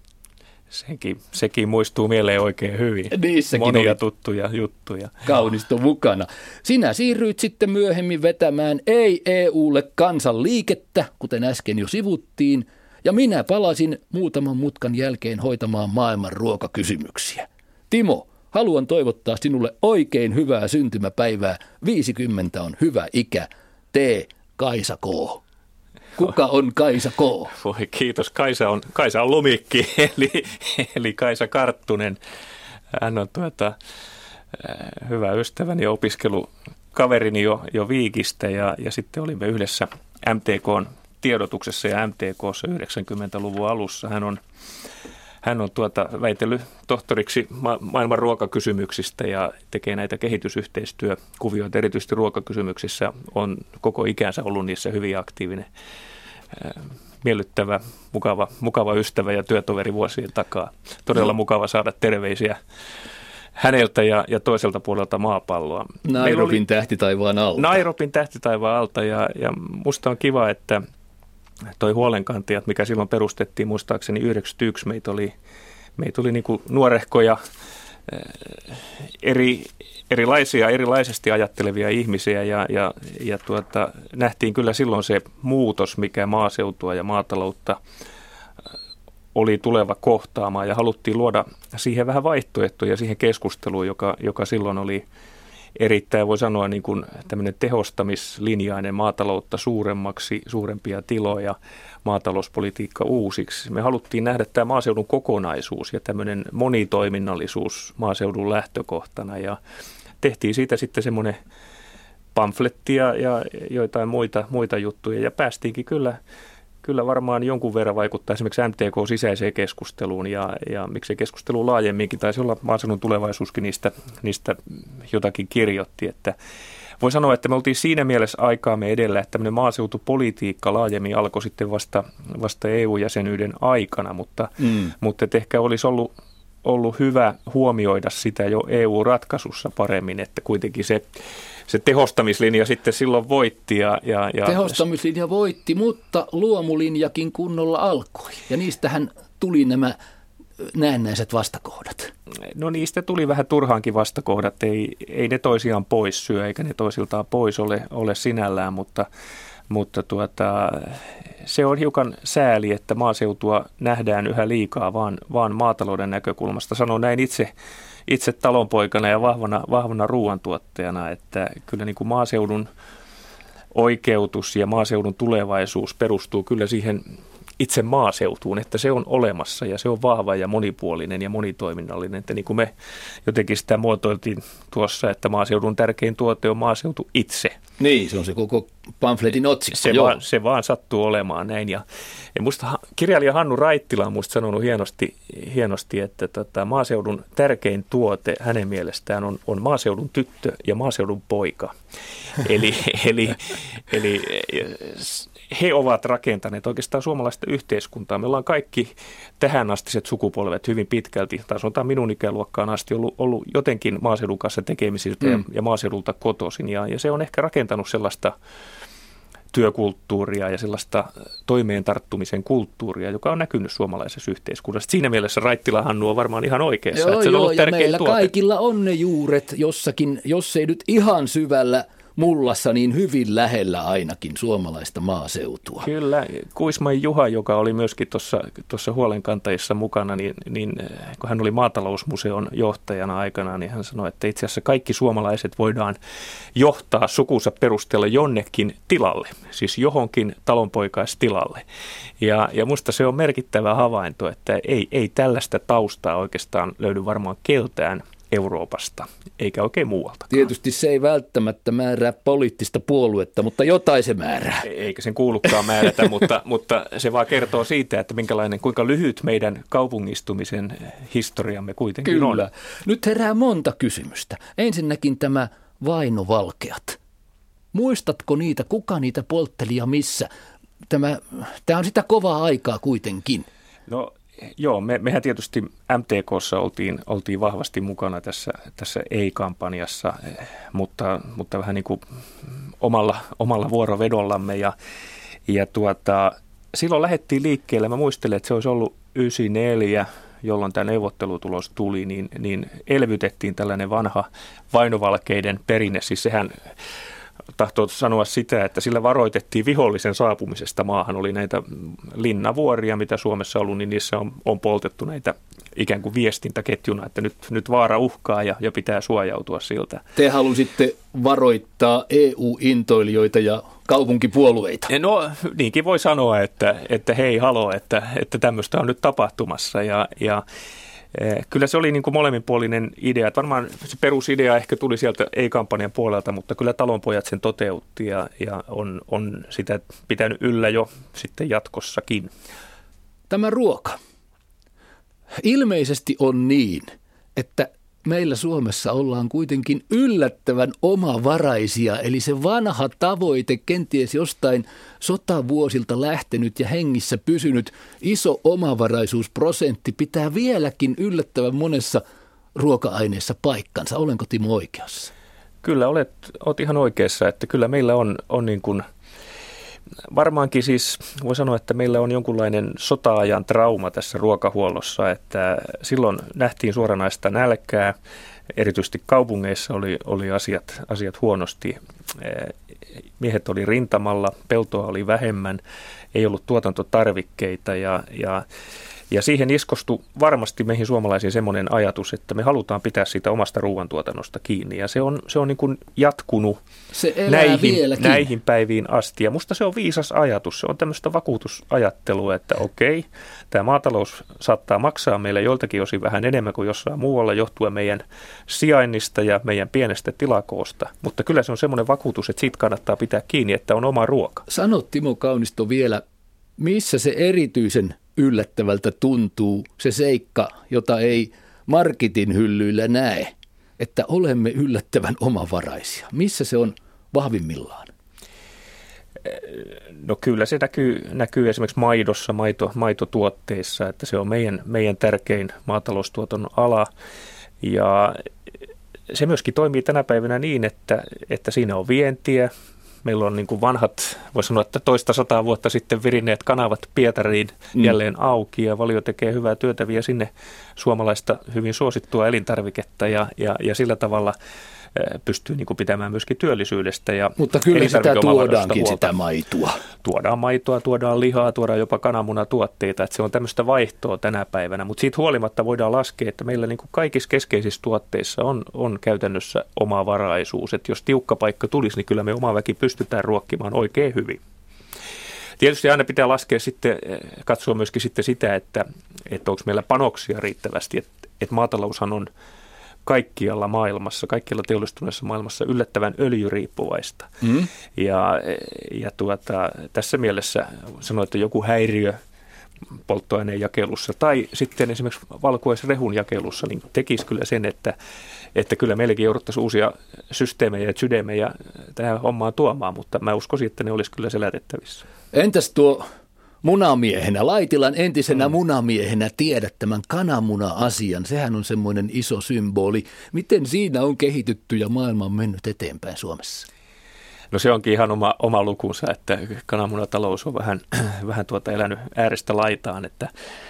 Sekin muistuu mieleen oikein hyvin. Niissäkin monia oli tuttuja juttuja. Kaunisto mukana. Sinä siirryit sitten myöhemmin vetämään Ei EUlle kansanliikettä, kuten äsken jo sivuttiin, ja minä palasin muutaman mutkan jälkeen hoitamaan maailman ruokakysymyksiä. Timo, Haluan toivottaa sinulle oikein hyvää syntymäpäivää. 50 on hyvä ikä. T. Kaisa K. Kuka on Kaisa K? Voi kiitos. Kaisa on Lumikki, eli Kaisa Karttunen. Hän on hyvä ystäväni ja opiskelukaverini jo Viikistä ja sitten olimme yhdessä MTK:n tiedotuksessa ja MTK:ssa 90-luvun alussa. Hän on väitellyt tohtoriksi maailman ruokakysymyksistä ja tekee näitä kehitysyhteistyökuvioita erityisesti ruokakysymyksissä. On koko ikänsä ollut niissä hyvin aktiivinen, miellyttävä, mukava ystävä ja työtoveri vuosien takaa. Todella mukava saada terveisiä häneltä ja toiselta puolelta maapalloa. Nairobin tähtitaivaan alta. Nairobin tähtitaivaan alta ja musta on kiva, että toi Huolenkantajat, mikä silloin perustettiin muistaakseni 91, meitä oli niin kuin nuorehkoja, erilaisesti ajattelevia ihmisiä ja nähtiin kyllä silloin se muutos, mikä maaseutua ja maataloutta oli tuleva kohtaamaan ja haluttiin luoda siihen vähän vaihtoehtoja siihen keskusteluun, joka silloin oli erittäin, voi sanoa, niin kuin tämmöinen tehostamislinjainen maataloutta suuremmaksi, suurempia tiloja, maatalouspolitiikka uusiksi. Me haluttiin nähdä tämä maaseudun kokonaisuus ja tämmöinen monitoiminnallisuus maaseudun lähtökohtana ja tehtiin siitä sitten semmoinen pamfletti ja joitain muita juttuja ja päästiinkin kyllä varmaan jonkun verran vaikuttaa esimerkiksi MTK-sisäiseen keskusteluun ja miksei keskusteluun laajemminkin, taisi olla maaseudun tulevaisuuskin niistä jotakin kirjoitti, että voi sanoa, että me oltiin siinä mielessä aikaamme edellä, että tämmöinen maaseutupolitiikka laajemmin alkoi sitten vasta EU-jäsenyyden aikana, mutta ehkä olisi ollut hyvä huomioida sitä jo EU-ratkaisussa paremmin, että kuitenkin se tehostamislinja sitten silloin voitti. Tehostamislinja voitti, mutta luomulinjakin kunnolla alkoi. Ja niistähän tuli nämä näennäiset vastakohdat. No niistä tuli vähän turhaankin vastakohdat. Ei ne toisiaan pois syö, eikä ne toisiltaan pois ole sinällään, mutta se on hiukan sääli, että maaseutua nähdään yhä liikaa vaan maatalouden näkökulmasta. Sanon näin itse talonpoikana ja vahvana ruoantuottajana, että kyllä niin kuin maaseudun oikeutus ja maaseudun tulevaisuus perustuu kyllä siihen itse maaseutuun, että se on olemassa ja se on vahva ja monipuolinen ja monitoiminnallinen. Että niin kuin me jotenkin sitä muotoiltiin tuossa, että maaseudun tärkein tuote on maaseutu itse. Niin, se on se koko pamfletin otsikko. Se vaan sattuu olemaan näin. Ja musta kirjailija Hannu Raittila on musta sanonut hienosti että maaseudun tärkein tuote hänen mielestään on maaseudun tyttö ja maaseudun poika. Eli he ovat rakentaneet oikeastaan suomalaista yhteiskuntaa. Me ollaan kaikki tähänastiset sukupolvet hyvin pitkälti, tai sanotaan minun ikäluokkaan asti, ollut jotenkin maaseudun kanssa tekemisiltä ja maaseudulta kotoisin. Ja se on ehkä rakentanut sellaista työkulttuuria ja sellaista toimeen tarttumisen kulttuuria, joka on näkynyt suomalaisessa yhteiskunnassa. Siinä mielessä Raittila Hannu on varmaan ihan oikeassa. Joo, ja meillä tuote. Kaikilla on ne juuret jossakin, jos ei nyt ihan syvällä mullassa, niin hyvin lähellä ainakin suomalaista maaseutua. Kyllä. Kuisman Juha, joka oli myöskin tuossa Huolenkantajissa mukana, niin kun hän oli maatalousmuseon johtajana aikanaan, niin hän sanoi, että itse asiassa kaikki suomalaiset voidaan johtaa sukunsa perusteella jonnekin tilalle, siis johonkin talonpoikaistilalle. Ja musta se on merkittävä havainto, että ei tällaista taustaa oikeastaan löydy varmaan keltään Euroopasta, eikä oikein muualta. Tietysti se ei välttämättä määrää poliittista puoluetta, mutta jotain se määrää. Eikä sen kuulukaan määrätä, mutta se vaan kertoo siitä, että kuinka lyhyt meidän kaupungistumisen historiamme kuitenkin on. Kyllä. Nyt herää monta kysymystä. Ensinnäkin tämä vainovalkeat. Muistatko niitä, kuka niitä poltteli ja missä? Tämä on sitä kovaa aikaa kuitenkin. No joo, mehän tietysti MTK:ssa oltiin vahvasti mukana tässä ei-kampanjassa, mutta vähän niin kuin omalla vuorovedollamme ja silloin lähdettiin liikkeelle. Mä muistelen, että se olisi ollut 94, jolloin tämä neuvottelutulos tuli, niin elvytettiin tällainen vanha vainovalkeiden perinne. Siis sehän tahtoo sanoa sitä, että sillä varoitettiin vihollisen saapumisesta maahan. Oli näitä linnavuoria, mitä Suomessa on ollut, niin niissä on poltettu näitä ikään kuin viestintäketjuna, että nyt vaara uhkaa ja pitää suojautua siltä. Te halusitte varoittaa EU-intoilijoita ja kaupunkipuolueita. No niinkin voi sanoa, että hei halo, että tämmöistä on nyt tapahtumassa ja kyllä se oli niin kuin molemminpuolinen idea. Että varmaan se perusidea ehkä tuli sieltä ei-kampanjan puolelta, mutta kyllä talonpojat sen toteutti ja on sitä pitänyt yllä jo sitten jatkossakin. Tämä ruoka. Ilmeisesti on niin, että meillä Suomessa ollaan kuitenkin yllättävän omavaraisia, eli se vanha tavoite, kenties jostain sotavuosilta lähtenyt ja hengissä pysynyt iso omavaraisuusprosentti pitää vieläkin yllättävän monessa ruoka-aineessa paikkansa. Olenko Timo oikeassa? Kyllä olet ihan oikeassa, että kyllä meillä on niin kuin varmaankin siis voi sanoa, että meillä on jonkunlainen sota-ajan trauma tässä ruokahuollossa, että silloin nähtiin suoranaista nälkää, erityisesti kaupungeissa oli asiat huonosti. Miehet oli rintamalla, peltoa oli vähemmän, ei ollut tuotantotarvikkeita ja siihen iskostui varmasti meihin suomalaisiin semmoinen ajatus, että me halutaan pitää siitä omasta ruoantuotannosta kiinni. Ja se on niin kuin jatkunut näihin päiviin asti. Ja musta se on viisas ajatus. Se on tämmöistä vakuutusajattelua, että okei, tämä maatalous saattaa maksaa meille joiltakin osin vähän enemmän kuin jossain muualla johtuen meidän sijainnista ja meidän pienestä tilakoosta. Mutta kyllä se on semmoinen vakuutus, että siitä kannattaa pitää kiinni, että on oma ruoka. Sano Timo Kaunisto vielä, missä se erityisen yllättävältä tuntuu se seikka, jota ei marketin hyllyillä näe, että olemme yllättävän omavaraisia. Missä se on vahvimmillaan? No kyllä se näkyy esimerkiksi maidossa, maitotuotteissa, että se on meidän tärkein maataloustuotannon ala. Ja se myöskin toimii tänä päivänä niin, että siinä on vientiä. Meillä on niin kuin vanhat, voisi sanoa, että toista 100 vuotta sitten virinneet kanavat Pietariin jälleen auki ja Valio tekee hyvää työtä, vie sinne suomalaista hyvin suosittua elintarviketta ja sillä tavalla pystyy niin kuin pitämään myöskin työllisyydestä. Ja mutta kyllä sitä tuodaankin sitä maitoa. Tuodaan maitoa, tuodaan lihaa, tuodaan jopa kananmunatuotteita, että se on tämmöistä vaihtoa tänä päivänä, mutta siitä huolimatta voidaan laskea, että meillä niin kuin kaikissa keskeisissä tuotteissa on käytännössä omavaraisuus, että jos tiukka paikka tulisi, niin kyllä me oma väki pystytään ruokkimaan oikein hyvin. Tietysti aina pitää laskea sitten, katsoa myöskin sitten sitä, että onko meillä panoksia riittävästi, että maataloushan on kaikkialla maailmassa, kaikkialla teollistuneessa maailmassa yllättävän öljyriippuvaista. Ja tässä mielessä sanoin, että joku häiriö polttoaineen jakelussa tai sitten esimerkiksi valkuaisrehun jakelussa niin tekisi kyllä sen, että kyllä meillekin jouduttaisiin uusia systeemejä ja sydämejä tähän hommaan tuomaan, mutta mä uskoisin, että ne olisi kyllä selätettävissä. Entäs tuo munamiehenä, Laitilan entisenä munamiehenä tiedät tämän kananmuna-asian, sehän on semmoinen iso symboli. Miten siinä on kehitytty ja maailma on mennyt eteenpäin Suomessa? No se onkin ihan oma lukunsa, että kananmunatalous on vähän elänyt äärestä laitaan, että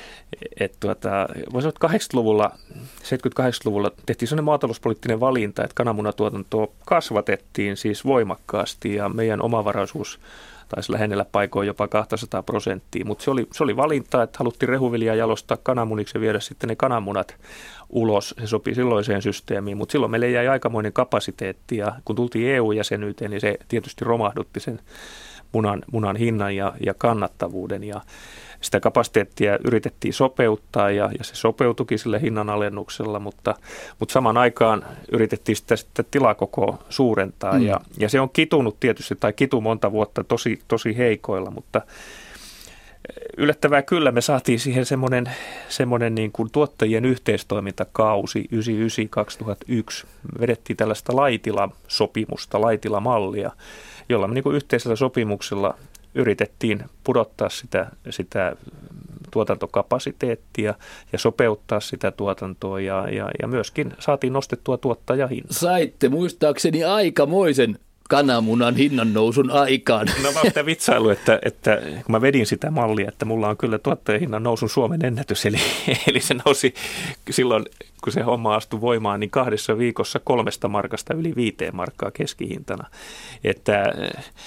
voisi sanoa, että 70-80-luvulla tehtiin sellainen maatalouspoliittinen valinta, että kananmunatuotantoa kasvatettiin siis voimakkaasti ja meidän omavaraisuus taisi lähennellä paikoin jopa 200%, mutta se oli valinta, että haluttiin rehuviljaa jalostaa kananmuniksi ja viedä sitten ne kananmunat ulos. Se sopii silloiseen systeemiin, mutta silloin meille jäi aikamoinen kapasiteetti ja kun tultiin EU-jäsenyyteen, niin se tietysti romahdutti sen munan hinnan ja kannattavuuden ja sitä kapasiteettia yritettiin sopeuttaa ja se sopeutuikin sille hinnan alennuksella, mutta samaan aikaan yritettiin sitä tilakokoa suurentaa ja se on kitunut tietysti tai kitu monta vuotta tosi heikoilla, mutta yllättävää kyllä me saatiin siihen semmoinen niin kuin tuottajien yhteistoimintakausi 99-2001. Vedettiin tällaista Laitila-sopimusta, Laitila-mallia, jolla me niin kuin yhteisellä sopimuksella yritettiin pudottaa sitä tuotantokapasiteettia ja sopeuttaa sitä tuotantoa ja myöskin saatiin nostettua tuottajahintaa. Saitte muistaakseni aikamoisen kananmunan hinnan nousun aikaan. No mä olen vitsailu, että kun mä vedin sitä mallia, että mulla on kyllä tuottajahinnan nousun Suomen ennätys, eli se nousi silloin, kun se homma astui voimaan, niin 2 viikossa 3 markasta yli 5 markkaa keskihintana. Että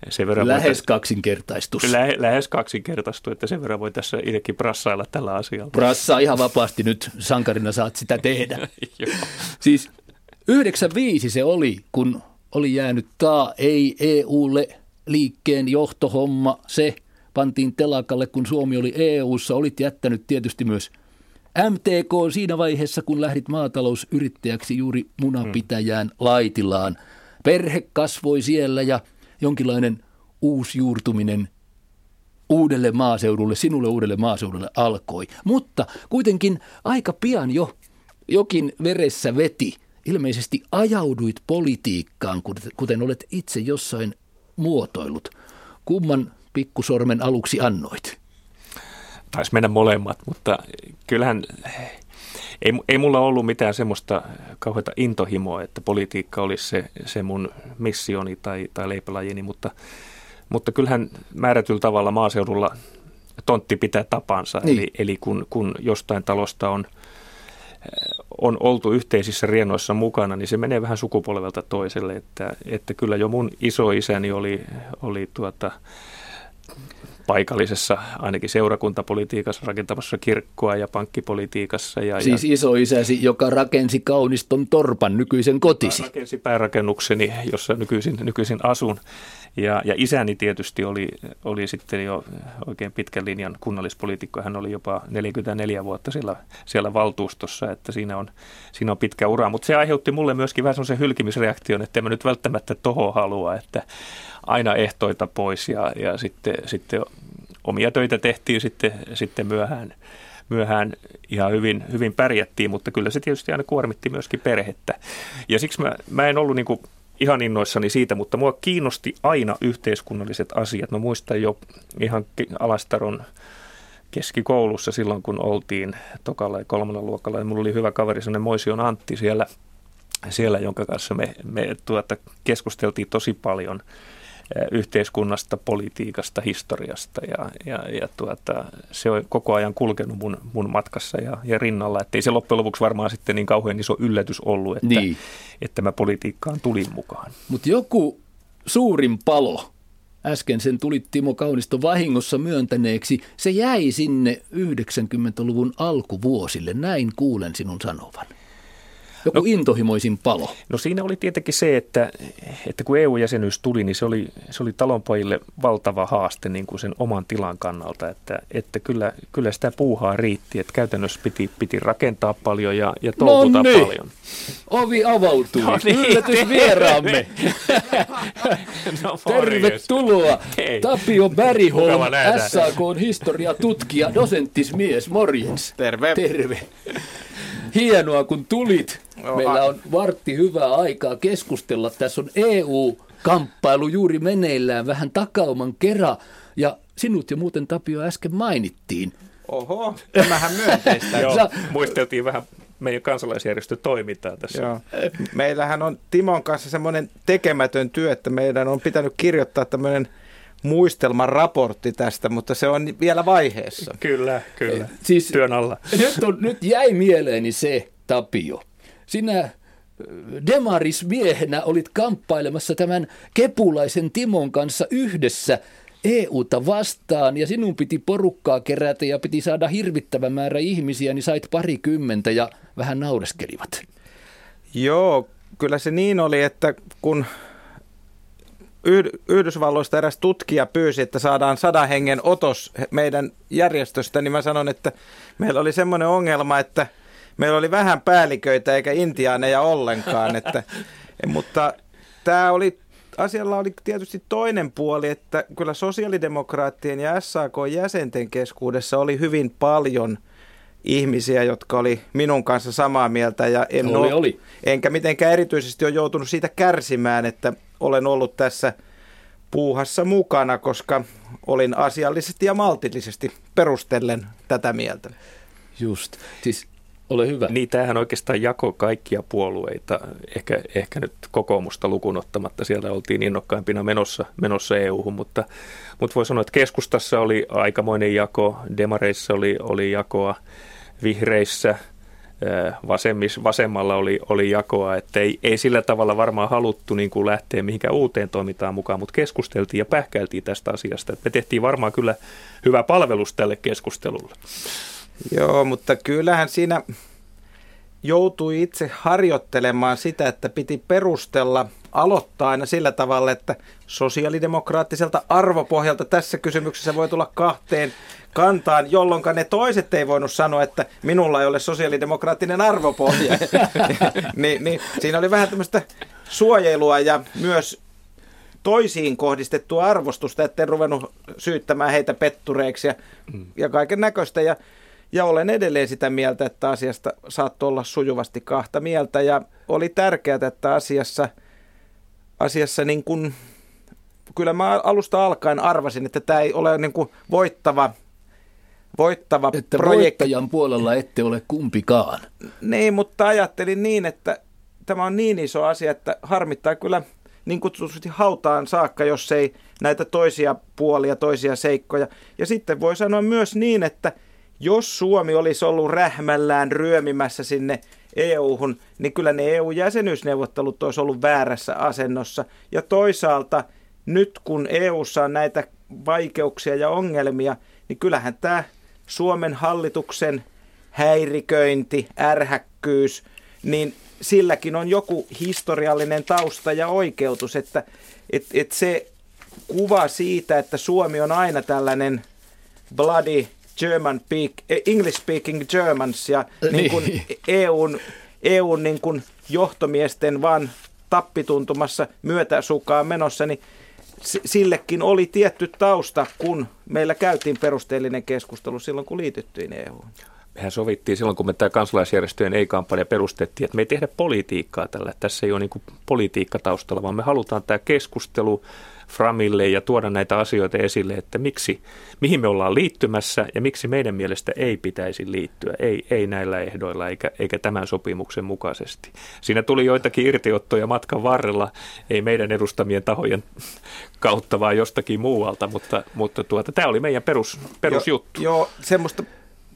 sen verran lähes kaksinkertaistus. Lähes kaksinkertaistu, että sen verran voi tässä itsekin brassailla tällä asialla. Brassaa ihan vapaasti nyt, sankarina saat sitä tehdä. Siis 95 se oli, kun oli jäänyt ei EUlle liikkeen johtohomma, se pantiin telakalle, kun Suomi oli EU:ssa. Olit jättänyt tietysti myös MTK siinä vaiheessa, kun lähdit maatalousyrittäjäksi juuri munapitäjään Laitilaan. Perhe kasvoi siellä ja jonkinlainen uusjuurtuminen uudelle maaseudulle, sinulle uudelle maaseudulle alkoi. Mutta kuitenkin aika pian jokin veressä veti. Ilmeisesti ajauduit politiikkaan, kuten olet itse jossain muotoillut. Kumman pikkusormen aluksi annoit? Taisi mennä molemmat, mutta kyllähän ei mulla ollut mitään semmoista kauheata intohimoa, että politiikka olisi se mun missioni tai leipälajini, mutta kyllähän määrätyllä tavalla maaseudulla tontti pitää tapansa. Niin. Eli kun jostain talosta on oltu yhteisissä riennoissa mukana, niin se menee vähän sukupolvelta toiselle, että kyllä jo mun isoisäni oli paikallisessa, ainakin seurakuntapolitiikassa, rakentamassa kirkkoa ja pankkipolitiikassa. Siis isoisäsi, joka rakensi Kauniston torpan, nykyisen kotisi. Rakensi päärakennukseni, jossa nykyisin asun. Ja isäni tietysti oli sitten jo oikein pitkän linjan kunnallispoliitikko. Hän oli jopa 44 vuotta siellä valtuustossa, että siinä on pitkä ura. Mutta se aiheutti mulle myöskin vähän sellaisen hylkimisreaktion, että en mä nyt välttämättä tohon halua, että aina ehtoita pois ja sitten omia töitä tehtiin sitten myöhään ihan hyvin pärjättiin, mutta kyllä se tietysti aina kuormitti myöskin perhettä. Ja siksi mä en ollut niinku ihan innoissani siitä, mutta mua kiinnosti aina yhteiskunnalliset asiat. Mä muistan jo ihan Alastaron keskikoulussa silloin, kun oltiin tokalla ja 3. luokalla. Ja mulla oli hyvä kaveri, sellainen Moision Antti siellä jonka kanssa me keskusteltiin tosi paljon yhteiskunnasta, politiikasta, historiasta ja se on koko ajan kulkenut mun matkassa ja rinnalla, ettei se loppujen lopuksi varmaan sitten niin kauhean iso yllätys ollut, että mä politiikkaan tulin mukaan. Mutta joku suurin palo, äsken sen tuli Timo Kaunisto vahingossa myöntäneeksi, se jäi sinne 90-luvun alkuvuosille, näin kuulen sinun sanovan. Joku intohimoisin palo. No siinä oli tietenkin se, että kun EU-jäsenyys tuli, niin se oli talonpojille valtava haaste niin kuin sen oman tilan kannalta, että kyllä sitä puuhaa riitti, että käytännössä piti rakentaa paljon ja touhuta paljon. Ovi avautui. No niin, yllätysvieraamme. No, tervetuloa. Hei. Tapio Bergholm, SAK:n historiatutkija, dosenttismies, morjens. Terve. Hienoa, kun tulit. Meillä on vartti hyvää aikaa keskustella. Tässä on EU-kamppailu juuri meneillään vähän takauman kera. Ja sinut jo muuten, Tapio, äsken mainittiin. Oho, tämähän myönteistä. Joo, muisteltiin vähän meidän kansalaisjärjestön toimintaa tässä. Joo. Meillähän on Timon kanssa semmoinen tekemätön työ, että meidän on pitänyt kirjoittaa tämmöinen muistelman raportti tästä, mutta se on vielä vaiheessa. Kyllä. Siis työn alla. Nyt jäi mieleeni se, Tapio. Sinä demarismiehenä olit kamppailemassa tämän kepulaisen Timon kanssa yhdessä EUta vastaan, ja sinun piti porukkaa kerätä ja piti saada hirvittävä määrä ihmisiä, niin sait 20 ja vähän naureskelivat. Joo, kyllä se niin oli, että kun Yhdysvalloista eräs tutkija pyysi, että saadaan 100 hengen otos meidän järjestöstä, niin mä sanon, että meillä oli semmoinen ongelma, että meillä oli vähän päälliköitä eikä intiaaneja ollenkaan, mutta asialla oli tietysti toinen puoli, että kyllä sosiaalidemokraattien ja SAK-jäsenten keskuudessa oli hyvin paljon ihmisiä, jotka oli minun kanssa samaa mieltä ja enkä mitenkään erityisesti ole joutunut siitä kärsimään, että olen ollut tässä puuhassa mukana, koska olin asiallisesti ja maltillisesti perustellen tätä mieltä. Just, siis ole hyvä. Niin, tämähän oikeastaan jakoi kaikkia puolueita, ehkä nyt kokoomusta lukuun ottamatta, siellä oltiin innokkaimpina menossa EU-hun, mutta voi sanoa, että keskustassa oli aikamoinen jako, demareissa oli jakoa, vihreissä, vasemmalla oli jakoa, että ei sillä tavalla varmaan haluttu niin kuin lähteä mihinkään uuteen toimintaan mukaan, mutta keskusteltiin ja pähkäiltiin tästä asiasta. Että me tehtiin varmaan kyllä hyvä palvelus tälle keskustelulle. Joo, mutta kyllähän siinä joutui itse harjoittelemaan sitä, että piti perustella, aloittaa aina sillä tavalla, että sosiaalidemokraattiselta arvopohjalta tässä kysymyksessä voi tulla kahteen kantaan, jolloin ne toiset ei voinut sanoa, että minulla ei ole sosiaalidemokraattinen arvopohja. niin, siinä oli vähän tämmöistä suojelua ja myös toisiin kohdistettua arvostusta, etten ruvennut syyttämään heitä pettureiksi ja kaiken näköistä. Ja olen edelleen sitä mieltä, että asiasta saattoi olla sujuvasti kahta mieltä ja oli tärkeää, että asiassa niin kuin, kyllä mä alusta alkaen arvasin, että tämä ei ole niin kuin voittava että projekti. Voittajan puolella ette ole kumpikaan. Niin, mutta ajattelin niin, että tämä on niin iso asia, että harmittaa kyllä niin kutsutusti hautaan saakka, jos ei näitä toisia puolia, toisia seikkoja. Ja sitten voi sanoa myös niin, että jos Suomi olisi ollut rähmällään ryömimässä sinne EU-hun, niin kyllä ne EU-jäsenyysneuvottelut olisi ollut väärässä asennossa. Ja toisaalta nyt kun EU:ssa on näitä vaikeuksia ja ongelmia, niin kyllähän tämä Suomen hallituksen häiriköinti, ärhäkkyys, niin silläkin on joku historiallinen tausta ja oikeutus, että se kuva siitä, että Suomi on aina tällainen bloody English speaking Germans ja niin kuin EUn niin kuin johtomiesten vaan tappituntumassa myötäsukaan menossa, niin sillekin oli tietty tausta, kun meillä käytiin perusteellinen keskustelu silloin, kun liityttiin EU:hun. Mehän sovittiin silloin, kun me tämä kansalaisjärjestöjen ei-kampanja perustettiin, että me ei tehdä politiikkaa tällä. Tässä ei ole niin kuin politiikka taustalla, vaan me halutaan tämä keskustelu framille ja tuoda näitä asioita esille, että mihin me ollaan liittymässä ja miksi meidän mielestä ei pitäisi liittyä, ei näillä ehdoilla eikä tämän sopimuksen mukaisesti. Siinä tuli joitakin irtiottoja matkan varrella, ei meidän edustamien tahojen kautta, vaan jostakin muualta, mutta tämä oli meidän perusjuttu. Joo, semmoista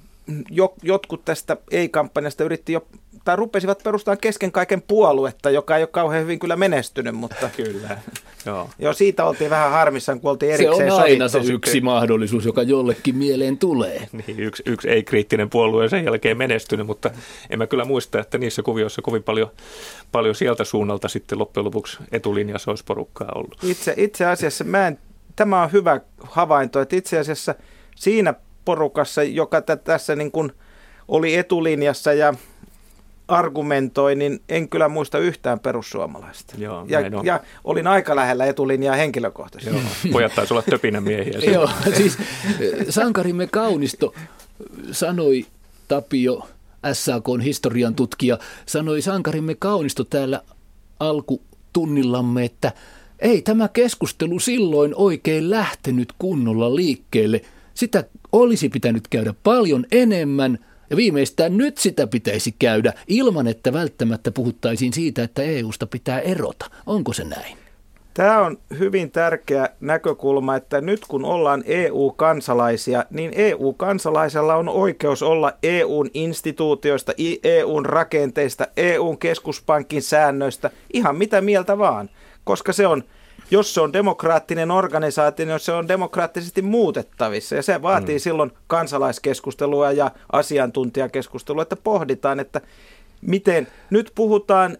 jotkut tästä ei-kampanjasta rupesivat perustamaan kesken kaiken puoluetta, joka ei ole kauhean hyvin kyllä menestynyt, mutta kyllä. Joo, siitä oltiin vähän harmissaan, kun oltiin erikseen sovittu. Se on aina se yksi mahdollisuus, joka jollekin mieleen tulee. Niin, yksi ei-kriittinen puolue on sen jälkeen menestynyt, mutta en mä kyllä muista, että niissä kuvioissa kovin paljon sieltä suunnalta sitten loppujen lopuksi etulinjassa olisi porukkaa ollut. Itse asiassa tämä on hyvä havainto, että itse asiassa siinä porukassa, joka tässä niin kuin oli etulinjassa ja argumentoi, niin en kyllä muista yhtään perussuomalaista. Joo, ja olin aika lähellä etulinjaa henkilökohtaisesti. Joo, pojat taisi olla töpinämiehiä. Joo, siis sankarimme Kaunisto sanoi, Tapio, SAK:n historian tutkija, sanoi sankarimme Kaunisto täällä alkutunnillamme, että ei tämä keskustelu silloin oikein lähtenyt kunnolla liikkeelle. Sitä olisi pitänyt käydä paljon enemmän ja viimeistään nyt sitä pitäisi käydä ilman, että välttämättä puhuttaisiin siitä, että EUsta pitää erota. Onko se näin? Tämä on hyvin tärkeä näkökulma, että nyt kun ollaan EU-kansalaisia, niin EU-kansalaisella on oikeus olla EUn instituutioista, EUn rakenteista, EUn keskuspankin säännöistä, ihan mitä mieltä vaan, koska jos se on demokraattinen organisaatio, niin se on demokraattisesti muutettavissa ja se vaatii silloin kansalaiskeskustelua ja asiantuntijakeskustelua, että pohditaan, että miten nyt puhutaan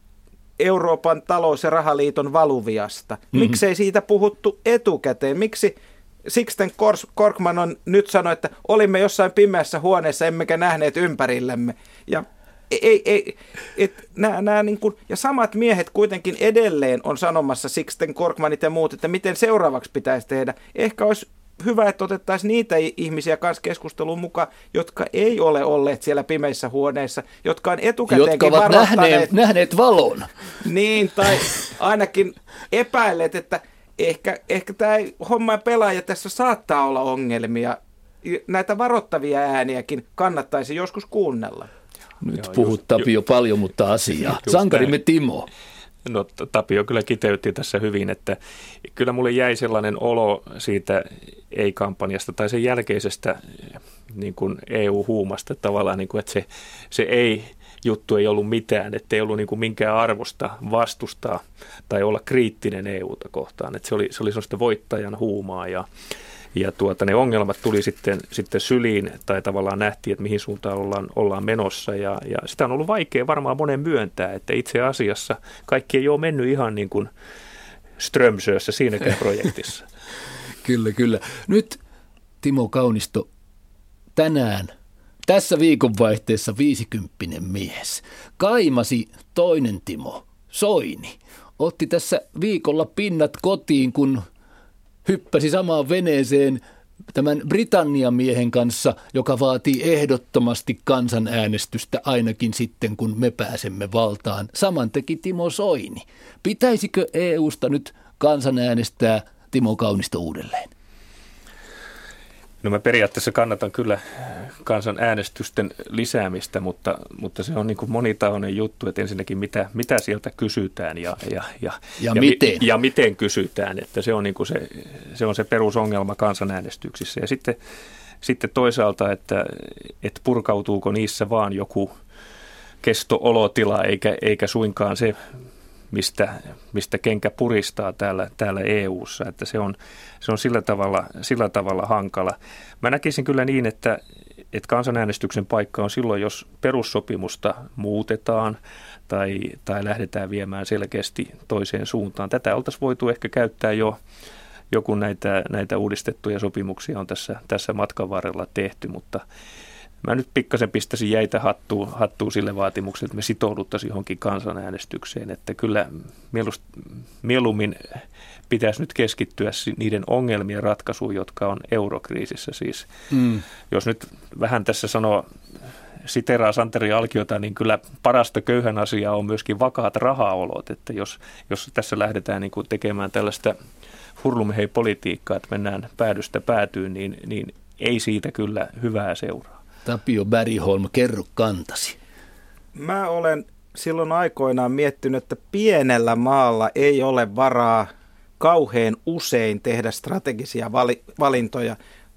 Euroopan talous- ja rahaliiton valuviasta. Miksei siitä puhuttu etukäteen? Miksi Sixten Korkman nyt sanoi, että olimme jossain pimeässä huoneessa, emmekä nähneet ympärillemme. Ja niin kuin, ja samat miehet kuitenkin edelleen on sanomassa, Sixten Korkmanit ja muut, että miten seuraavaksi pitäisi tehdä. Ehkä olisi hyvä, että otettaisiin niitä ihmisiä kanssa keskusteluun mukaan, jotka ei ole olleet siellä pimeissä huoneissa, jotka on etukäteenkin varoittaneet. Nähneet valon. Niin, tai ainakin epäilleet, että ehkä tämä homma pelaa ja tässä saattaa olla ongelmia. Näitä varoittavia ääniäkin kannattaisi joskus kuunnella. Nyt puhut Tapio paljon, mutta asiaa. Sankarimme Timo. No Tapio kyllä kiteytti tässä hyvin, että kyllä mulle jäi sellainen olo siitä ei-kampanjasta tai sen jälkeisestä niin kuin EU-huumasta tavallaan, niin kuin, että se juttu ei ollut mitään, että ei ollut niin kuin minkään arvosta vastustaa tai olla kriittinen EUta kohtaan. Että se oli sellaista voittajan huumaa ja ne ongelmat tuli sitten syliin tai tavallaan nähtiin, että mihin suuntaan ollaan menossa ja sitä on ollut vaikea varmaan monen myöntää, että itse asiassa kaikki ei ole mennyt ihan niin kuin Strömsössä siinäkään projektissa. Kyllä. Nyt Timo Kaunisto, tänään tässä viikonvaihteessa 50 mies kaimasi toinen Timo, Soini, otti tässä viikolla pinnat kotiin, kun hyppäsi samaan veneeseen tämän Britannian miehen kanssa, joka vaatii ehdottomasti kansanäänestystä ainakin sitten, kun me pääsemme valtaan. Saman teki Timo Soini. Pitäisikö EUsta nyt kansanäänestää Timo Kaunisto uudelleen? No mä periaatteessa kannatan kyllä kansanäänestysten lisäämistä, mutta se on niin kuin monitahoinen juttu, että ensinnäkin mitä sieltä kysytään ja miten kysytään, että se on, niin kuin se on se perusongelma kansanäänestyksissä. Ja sitten toisaalta, että purkautuuko niissä vaan joku kesto-olotila eikä suinkaan se, mistä kenkä puristaa täällä EU:ssa, että se on sillä tavalla hankala. Mä näkisin kyllä niin, että kansanäänestyksen paikka on silloin, jos perussopimusta muutetaan tai lähdetään viemään selkeästi toiseen suuntaan. Tätä oltaisiin voitu ehkä käyttää jo kun näitä uudistettuja sopimuksia on tässä matkan varrella tehty, mutta mä nyt pikkasen pistäisin jäitä hattuun sille vaatimukselle, että me sitouduttaisiin johonkin kansanäänestykseen, että kyllä mieluummin pitäisi nyt keskittyä niiden ongelmien ratkaisuun, jotka on eurokriisissä. Siis, jos nyt vähän tässä siteraa Santeri Alkiota, niin kyllä parasta köyhän asiaa on myöskin vakaat rahaolot, että jos tässä lähdetään niin kuin tekemään tällaista hurlumhei-politiikkaa, että mennään päädystä päätyyn, niin ei siitä kyllä hyvää seuraa. Tapio Bergholm, kerro kantasi. Mä olen silloin aikoinaan miettinyt, että pienellä maalla ei ole varaa kauhean usein tehdä strategisia valintoja.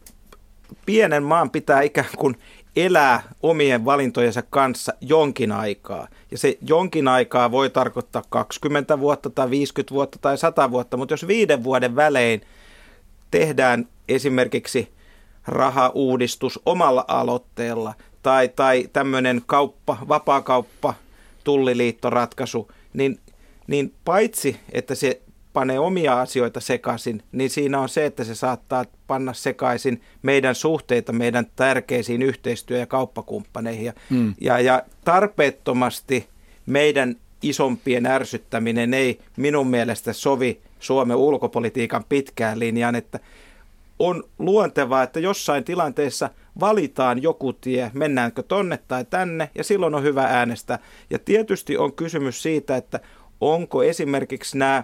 Pienen maan pitää ikään kuin elää omien valintojensa kanssa jonkin aikaa. Ja se jonkin aikaa voi tarkoittaa 20 vuotta tai 50 vuotta tai 100 vuotta, mutta jos 5 vuoden välein tehdään esimerkiksi rahauudistus omalla aloitteella tai tämmöinen vapaakauppa, tulliliittoratkaisu, niin paitsi, että se panee omia asioita sekaisin, niin siinä on se, että se saattaa panna sekaisin meidän suhteita meidän tärkeisiin yhteistyö- ja kauppakumppaneihin. Ja tarpeettomasti meidän isompien ärsyttäminen ei minun mielestä sovi Suomen ulkopolitiikan pitkään linjaan, että on luontevaa, että jossain tilanteessa valitaan joku tie, mennäänkö tonne tai tänne, ja silloin on hyvä äänestää. Ja tietysti on kysymys siitä, että onko esimerkiksi nämä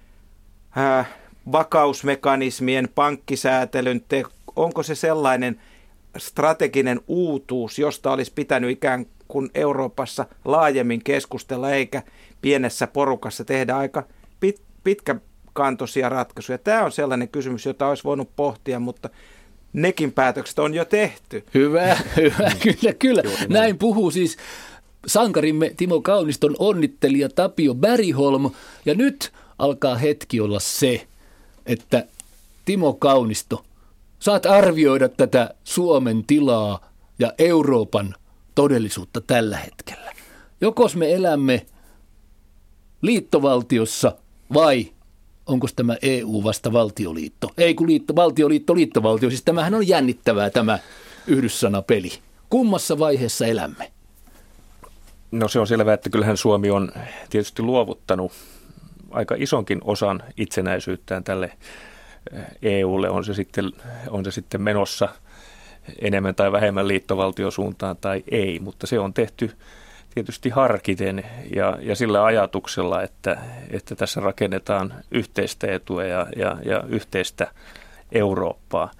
vakausmekanismien, pankkisäätelyn, onko se sellainen strateginen uutuus, josta olisi pitänyt ikään kuin Euroopassa laajemmin keskustella, eikä pienessä porukassa tehdä aika pitkäkantoisia ratkaisuja. Tämä on sellainen kysymys, jota olisi voinut pohtia, mutta nekin päätökset on jo tehty. Hyvä, kyllä. Näin puhuu siis sankarimme Timo Kauniston onnittelija Tapio Bergholm. Ja nyt alkaa hetki olla se, että Timo Kaunisto, saat arvioida tätä Suomen tilaa ja Euroopan todellisuutta tällä hetkellä. Jokos me elämme liittovaltiossa vai onko tämä EU vasta valtioliitto? Ei kun liittovaltio. Siis tämähän on jännittävää tämä yhdyssanapeli. Kummassa vaiheessa elämme? No se on selvää, että kyllähän Suomi on tietysti luovuttanut aika isonkin osan itsenäisyyttään tälle EUlle. On se sitten menossa enemmän tai vähemmän liittovaltiosuuntaan tai ei, mutta se on tehty tietysti harkiten ja sillä ajatuksella, että tässä rakennetaan yhteistä etua ja yhteistä Eurooppaa.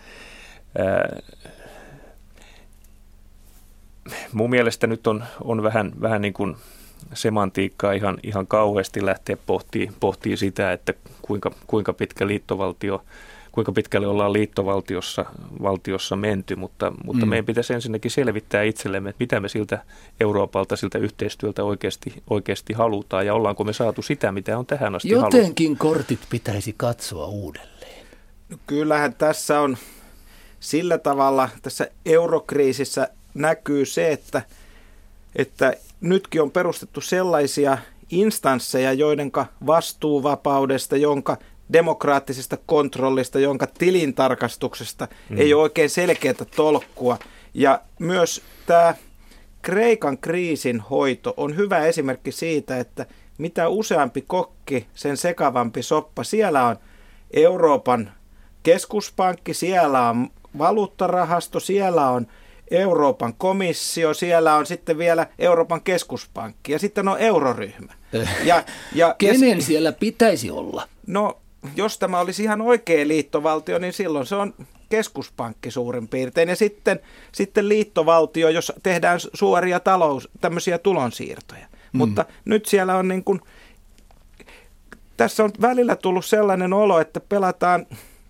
Mun mielestä nyt on vähän niin kuin semantiikkaa ihan kauheasti lähteä pohtii sitä, että kuinka pitkä liittovaltio kuinka pitkälle ollaan liittovaltiossa menty, mutta meidän pitäisi ensinnäkin selvittää itsellemme, että mitä me siltä Euroopalta, siltä yhteistyöltä oikeasti halutaan ja ollaanko me saatu sitä, mitä on tähän asti haluttu. Jotenkin kortit pitäisi katsoa uudelleen. No kyllähän tässä on sillä tavalla, tässä eurokriisissä näkyy se, että nytkin on perustettu sellaisia instansseja, joidenka vastuuvapaudesta, jonka demokraattisesta kontrollista, jonka tilintarkastuksesta ei ole oikein selkeää tolkkua. Ja myös tämä Kreikan kriisin hoito on hyvä esimerkki siitä, että mitä useampi kokki, sen sekavampi soppa. Siellä on Euroopan keskuspankki, siellä on valuuttarahasto, siellä on Euroopan komissio, siellä on sitten vielä Euroopan keskuspankki ja sitten on euroryhmä. Kenen siellä pitäisi olla? No, jos tämä olisi ihan oikea liittovaltio, niin silloin se on keskuspankki suurin piirtein. Ja sitten liittovaltio, jos tehdään suoria tämmöisiä tulonsiirtoja. Mutta nyt siellä on niin kuin, tässä on välillä tullut sellainen olo, että pelataan,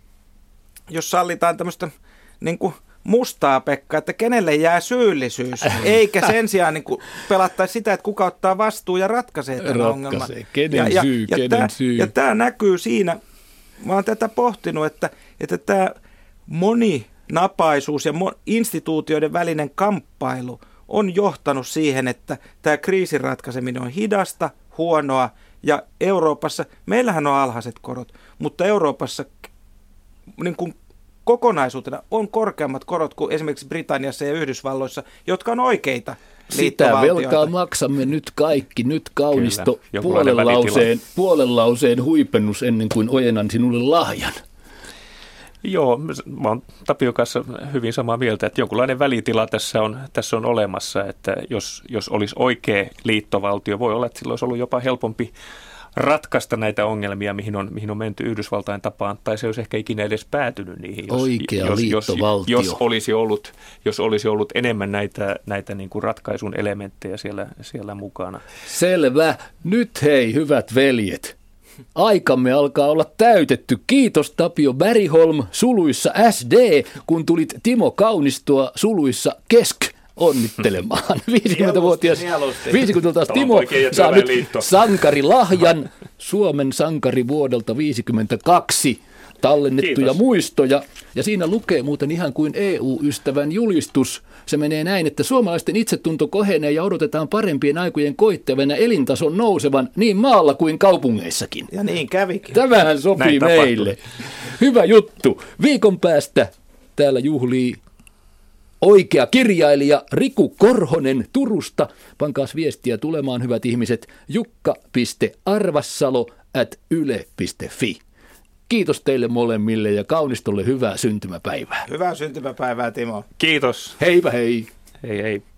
jos sallitaan tämmöistä niin kuin mustaa Pekkaa, että kenelle jää syyllisyys, eikä sen sijaan niin kuin pelattaisi sitä, että kuka ottaa vastuu ja ratkaisee tämän ongelman. Kenen syy? Ja tämä näkyy siinä, mä oon tätä pohtinut, että tämä moninapaisuus ja instituutioiden välinen kamppailu on johtanut siihen, että tämä kriisin ratkaiseminen on hidasta, huonoa, ja Euroopassa, meillähän on alhaiset korot, mutta Euroopassa niin kuin kokonaisuutena on korkeammat korot kuin esimerkiksi Britanniassa ja Yhdysvalloissa, jotka on oikeita liittovaltioita. Sitä velkaa maksamme nyt kaikki. Nyt kaunisto puolen lauseen huipennus ennen kuin ojennan sinulle lahjan. Joo, mä oon Tapion kanssa hyvin samaa mieltä, että jonkunlainen välitila tässä on olemassa, että jos olisi oikea liittovaltio, voi olla, että silloin olisi ollut jopa helpompi ratkaista näitä ongelmia, mihin on menty Yhdysvaltain tapaan, tai se olisi ehkä ikinä edes päätynyt niihin, jos olisi ollut enemmän näitä niin kuin ratkaisun elementtejä siellä mukana. Selvä. Nyt hei, hyvät veljet. Aikamme alkaa olla täytetty. Kiitos Tapio Bergholm, suluissa SD, kun tulit Timo Kaunistoa suluissa onnittelemaan. 50-vuotias Timo saa nyt sankarilahjan, Suomen sankari vuodelta 1952, tallennettuja muistoja. Ja siinä lukee muuten ihan kuin EU-ystävän julistus. Se menee näin, että suomalaisten itsetunto kohenee ja odotetaan parempien aikojen koittavana elintason nousevan niin maalla kuin kaupungeissakin. Ja niin kävikin. Tämähän sopii meille. Hyvä juttu. Viikon päästä täällä juhlii oikea kirjailija Riku Korhonen Turusta. Pankaas viestiä tulemaan, hyvät ihmiset, jukka.arvassalo@yle.fi. Kiitos teille molemmille ja Kaunistolle hyvää syntymäpäivää. Hyvää syntymäpäivää, Timo. Kiitos. Heipä hei. Hei hei.